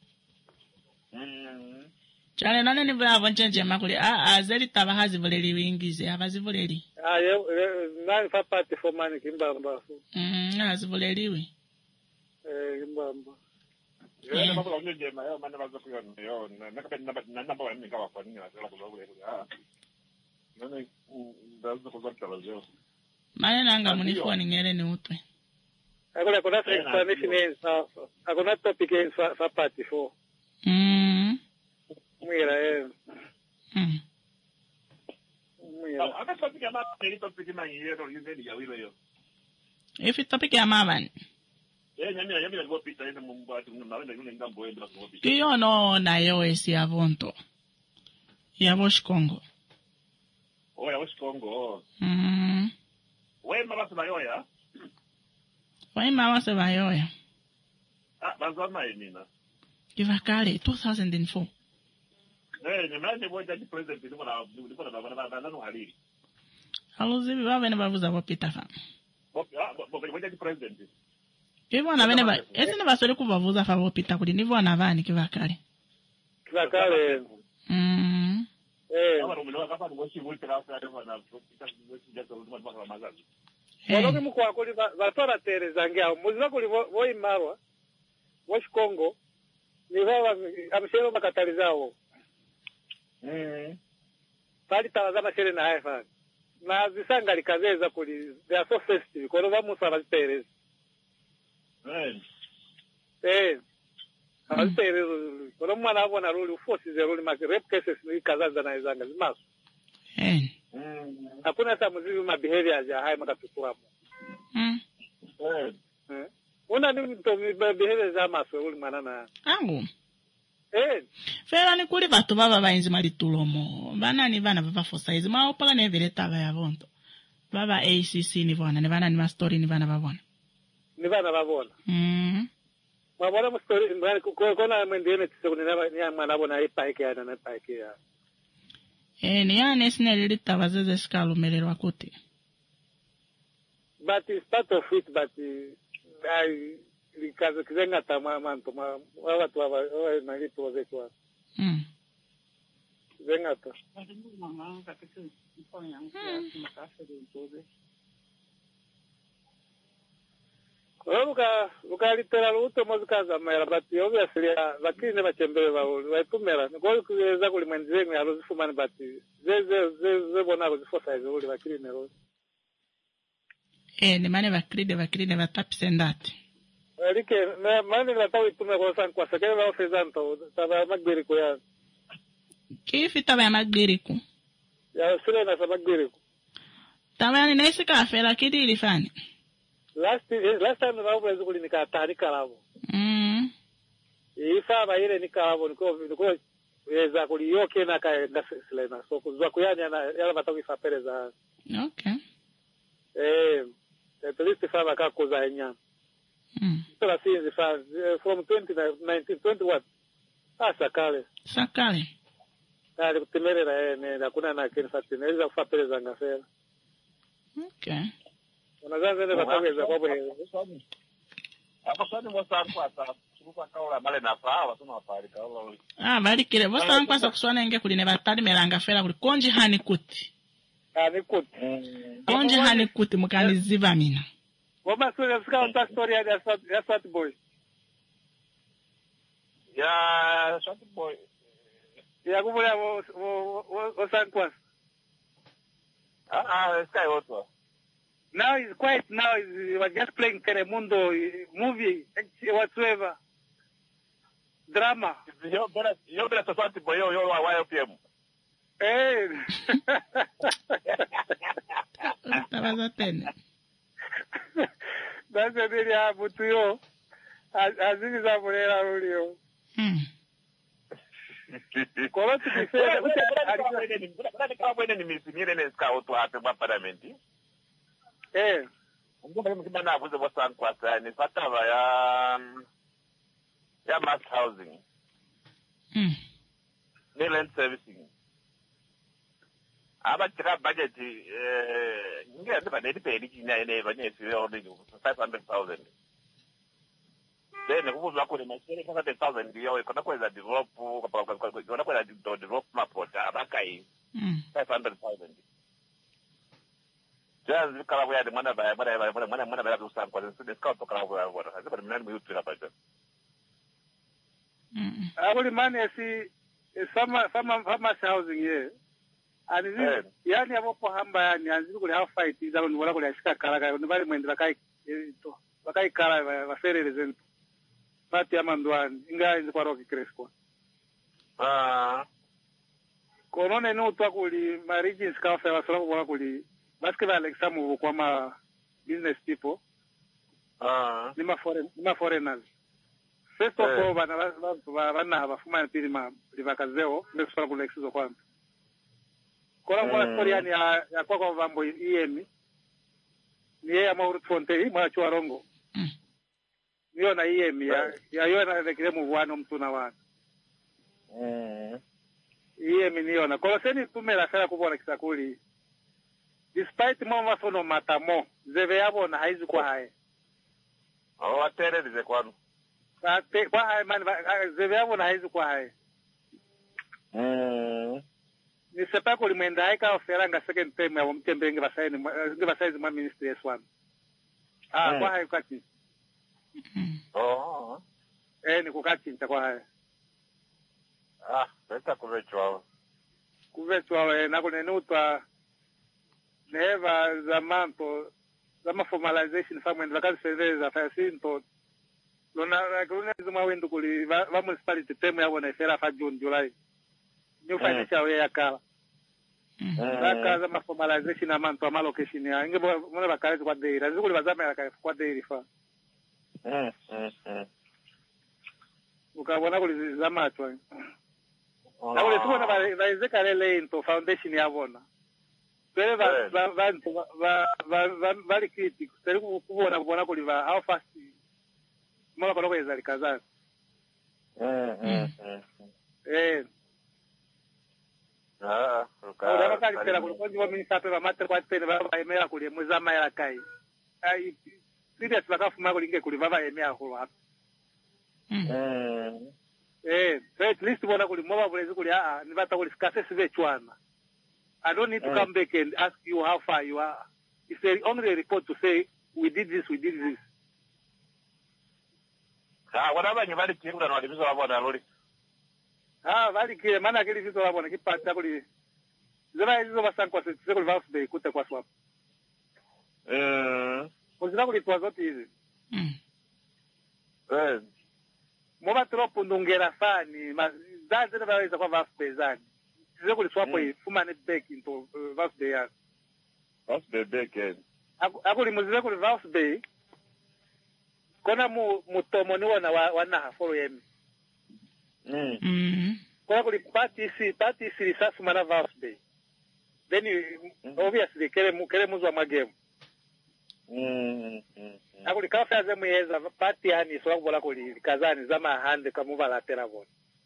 Chane nane ni vile avonjenje makuli azeli tabahazi voleli wingize abazivoleli. Nani fa party for mani kimbamba. Azivoleliwe. Kimbamba. Yeye mambo unje mayo maana bazo kuona yo nakapenda namba wani kawa kwa nini nasema kwa sababu nani ndazo kwa sababu leo maana nanga munifoni ngere ni utwe akona explanation akona topic fa party for mwira mwira aka topic ya mama ni topic ya yero yule ya wilo yo ifi topic ya mama nyami alikuwa pita ina mumbati unaenda yule ngambo enda kwa pita kiyo no na yo esi avonto ya Kongo ya Kongo wewe mama sema yoya wewe mama sema yoya bazama nina kivakale 2004 nyamani moja ni president ndio na no halili aluzibi baba ne bavuza kwa pita fa moja ni president hivyo na bene ba ese ne basole kuvavuza fa bopita kuli nivo na vani kivakale Aba rumelo akapa ngoshi multi rafa ya na pita ngoshi jato uluma kwa mazazi Waloki mukwa kuli batora tereza ngao muziva kuli voi marwa wash Kongo ni baba amshero bakatalizao pali tawazama shere na haifa na zisanga likazeza kuli they are so sensitive kono bamusa bazitereza bazitereza kono mwana abona ruli forces ruli ma rape cases ni kazaza na izanga zimaso hakuna hata mzizi ma behaviors ya haya makatukua una ni behaviors za maso ruli mwana na angu fera ni kuli batu baba bainzi malitulomo banani bana baba for size ma opala ne veleta ba yavonto baba ACC ni bona ne bana ni ma story ni bana babona mabona mu story mbani kona mwendene tsokuni na mwana bona ipaike yana na ipaike ya ni yana sinele litavazeze sikalumelelwa kuti but it's part of it but I likaze kizenga tamanto watu na kitu wazetu zenga to Uka literal uto mozikaza mera but obviously vakine bachembele batumera ngo kuweza kulimwenzengu alozifumana but ze bona kuzifosa hizo uli vakine ro ni mane vakride vatapsendati like mane latawi tume kwa san kwa sakela la ofezanto taba magbiriku ya kifi taba magbiriku ya sile na sabagiriku taba ni nesi kafela kidili fani last time na uwezo kulinika tani kalabo ifa ba ile nikalabo niko weza kuliyoke na ka ngaselena so kuzwa kuyani na yala batawi fa pereza okay at least fa ba ka kuza enya so la sinzi fa from 2019 what sakale ali kutemerera na kuna na kenfa tineza fa pereza ngasela okay unaanza ndio bataweza kwa bwe hapo sana mwasangu ata kuruka kaola male na faa wasoma wapali kaola bali kile bosa kwasa kuswana nge kuline batali melanga fera kuli konje hani kuti konje hani kuti mukani ziva mina wama sura fika onta story ya fat boy ya kubula wo sankwas sky auto. Now he's quiet. Now he was just playing Telemundo movie, whatsoever. Drama. Yo better start to boy yo YPM. Hey. That's a very hard to you. As it is a very hard to you. Kwa tu kifeza. Ni misimire ne scout hapo kwa parlamenti. Ngoba mkibana avuze bosan kwa sana fatava ya mass housing. Land servicing. Aba tira budget nge ba ne pay dikina ene ba ne siwe order 500,000. Then kubuzwa ko le masere 500,000 yo ikona kweza develop kwa kweza develop mapota abakai 500,000. Just kalabu ya demanda ba mwana usan kwa ndio scout to kalabu ya bora hapo ni mnani mtu hapa tu abuli mani si farmers housing ye ani yani hapo hamba yani anzi kule half fight izalo ni wala kule ashika kala ni bali mwendela kai to bakai kala baferele zentu pati ya mandwani inga inzi kwa roki cresco konone no to kuli marigins kafe wasalamu wala kuli basketball Alexamu kwa ma business people. Ni ma foreigners. First of all, bana bafuma mpiri ma livakazeo ndio kwa lexizo kwanza. Kwa story yani ya kwa vambo EM. Ni yeye ama Fonte mwa Chwarongo. Niyo na EM ya yona lekile muvano mtu na wana. EM niyo na kwa seni tumela sana kubona kisakuli. Despite mama fono matamo zeve yabo na haizi kwa hae atere dize kwanu kwa hae man zeve yabo na haizi kwa hae ni sepa ko limenda haika oferanga second term ya mtembe nge basaizi ma ministry S1 kwa hae kati ni kukati kwa hae beta kuvetwa na kunenutwa neva zamanto zama formalization famwe vakazisenzeza fasinto lona zuma wendo kuli va municipality temu yabo na ifera fa June July new financial year yakala zaka zama formalization amanto ama location ya inge mona bakale kwa deira zikuli bazama ya kwa deira fa ukabona kuli zama atwa na kuli sibona baizeka lele into foundation yabona Pere vali critical. Seri kubona kuli how fast mola kono kweza likaza. Ora kali pera kuli wa minisa pe mate kwa tene ba emera kuli muzama ya kai. Ai serious bakafuma kuli nge kuli baba emera holo hapa. So at least bona kuli moba bulezi kuli ni bata kuli skase sive chwana. I don't need to come back and ask you how far you are. It's only a report to say, we did this. Whatever you valid thing, I was about already. Valid clear, man, I get it on a keep particularly. The right is over some questions, several vows they could take swap. Was not easy. Mova troppo non era fani, ma da deve essere qua pesante. Zeko liswapo fumane back into Vals Bay. Vals Bay back. Ako limuzile kuli Vals Bay. Kona mutomo ni wana follow yemi. Kona kuli party si sasu mana Vals Bay. Then obviously kere muzwa magemu. Ako likafe azemu yeza party yani so kubola kuli kazani zama hande kamuva la teravon.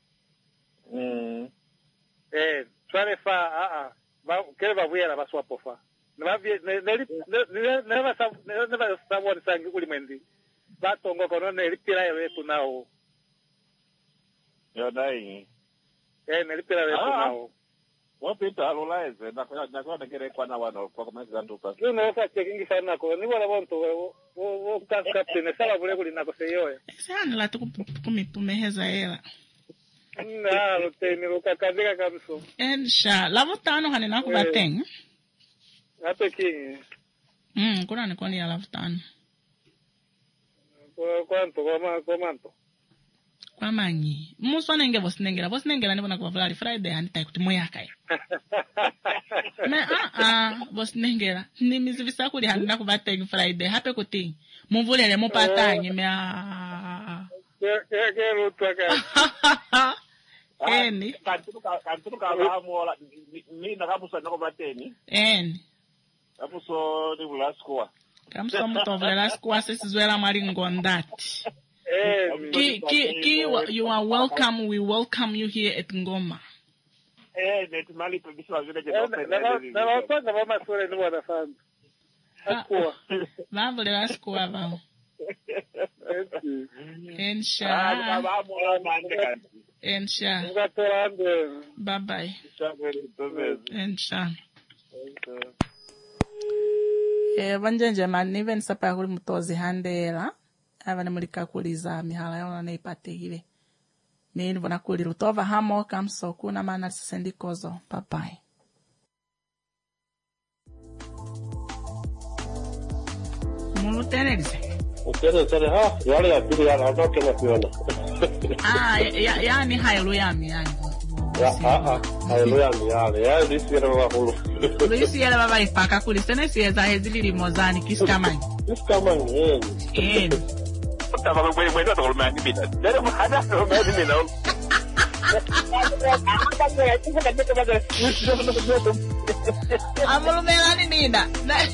Swale fa kele bavuya baswapo fa never someone sang ulimendi batongo kono nelipira yetu nao yo dai nelipira yetu nao wapita alolaize na kere kwa na wana kwa komeza nduka no fa checking sana ko ni wala bonto wo captain sala vule kuli nako seyoe sana la tukumipumeheza hela no teni ukakadika kamso ensha lavutano hani nako bateng hapo king kuna ni koni ya lavutano kwanto kwa manyi musonenge vosinengela nibona kwa Friday anita kutimwe kai me vosinengela ni mizivisa kuli hani nako bateng Friday hape kuti muvulele mupatanye me ke lutaka Eni. Kantuka kahamola ni nakabusa nako bateni. Eni. Kabuso ni bulaskwa. Kamso mutovela skwa sesizwela maringondati. You are welcome. We welcome you here at Ngoma. Netumali pebiswa vile na mama sore ni wana fan. Skwa. Vavule skwa vao. Ensha. Ensha. Bye bye. Ensha. Vanjenje maniven sapa kuli mutozi handela. Avane mulika kuliza mihala yona na ipategile. Nini vona kuli rutova hamo kamso kuna mana sendikozo. Bye bye. Mulutenelize. Ukienda yale ya pili yana ndoke na kuona. Yani hailu yami yani. Hailu yami yale lisiele wa hulu. Lisiele baba ipaka kulisene sieza hezili limozani kiskamani. Kiskamani Tama mwendo tolmani bida. Dere mhada tolmani mina. Amulumelani nina.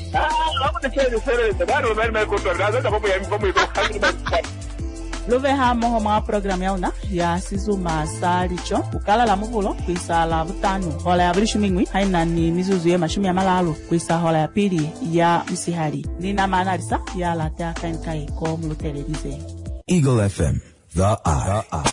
Luve hamo homa program yauna ya sizuma salicho ukala la muvulo kuisa la vutano hola ya bilishu mingwi haina ni mizuzu ya mashumi ya malalu kuisa hola ya pili ya msihari nina manalisa ya la ta kankai ko mulu televise Eagle FM, the eye.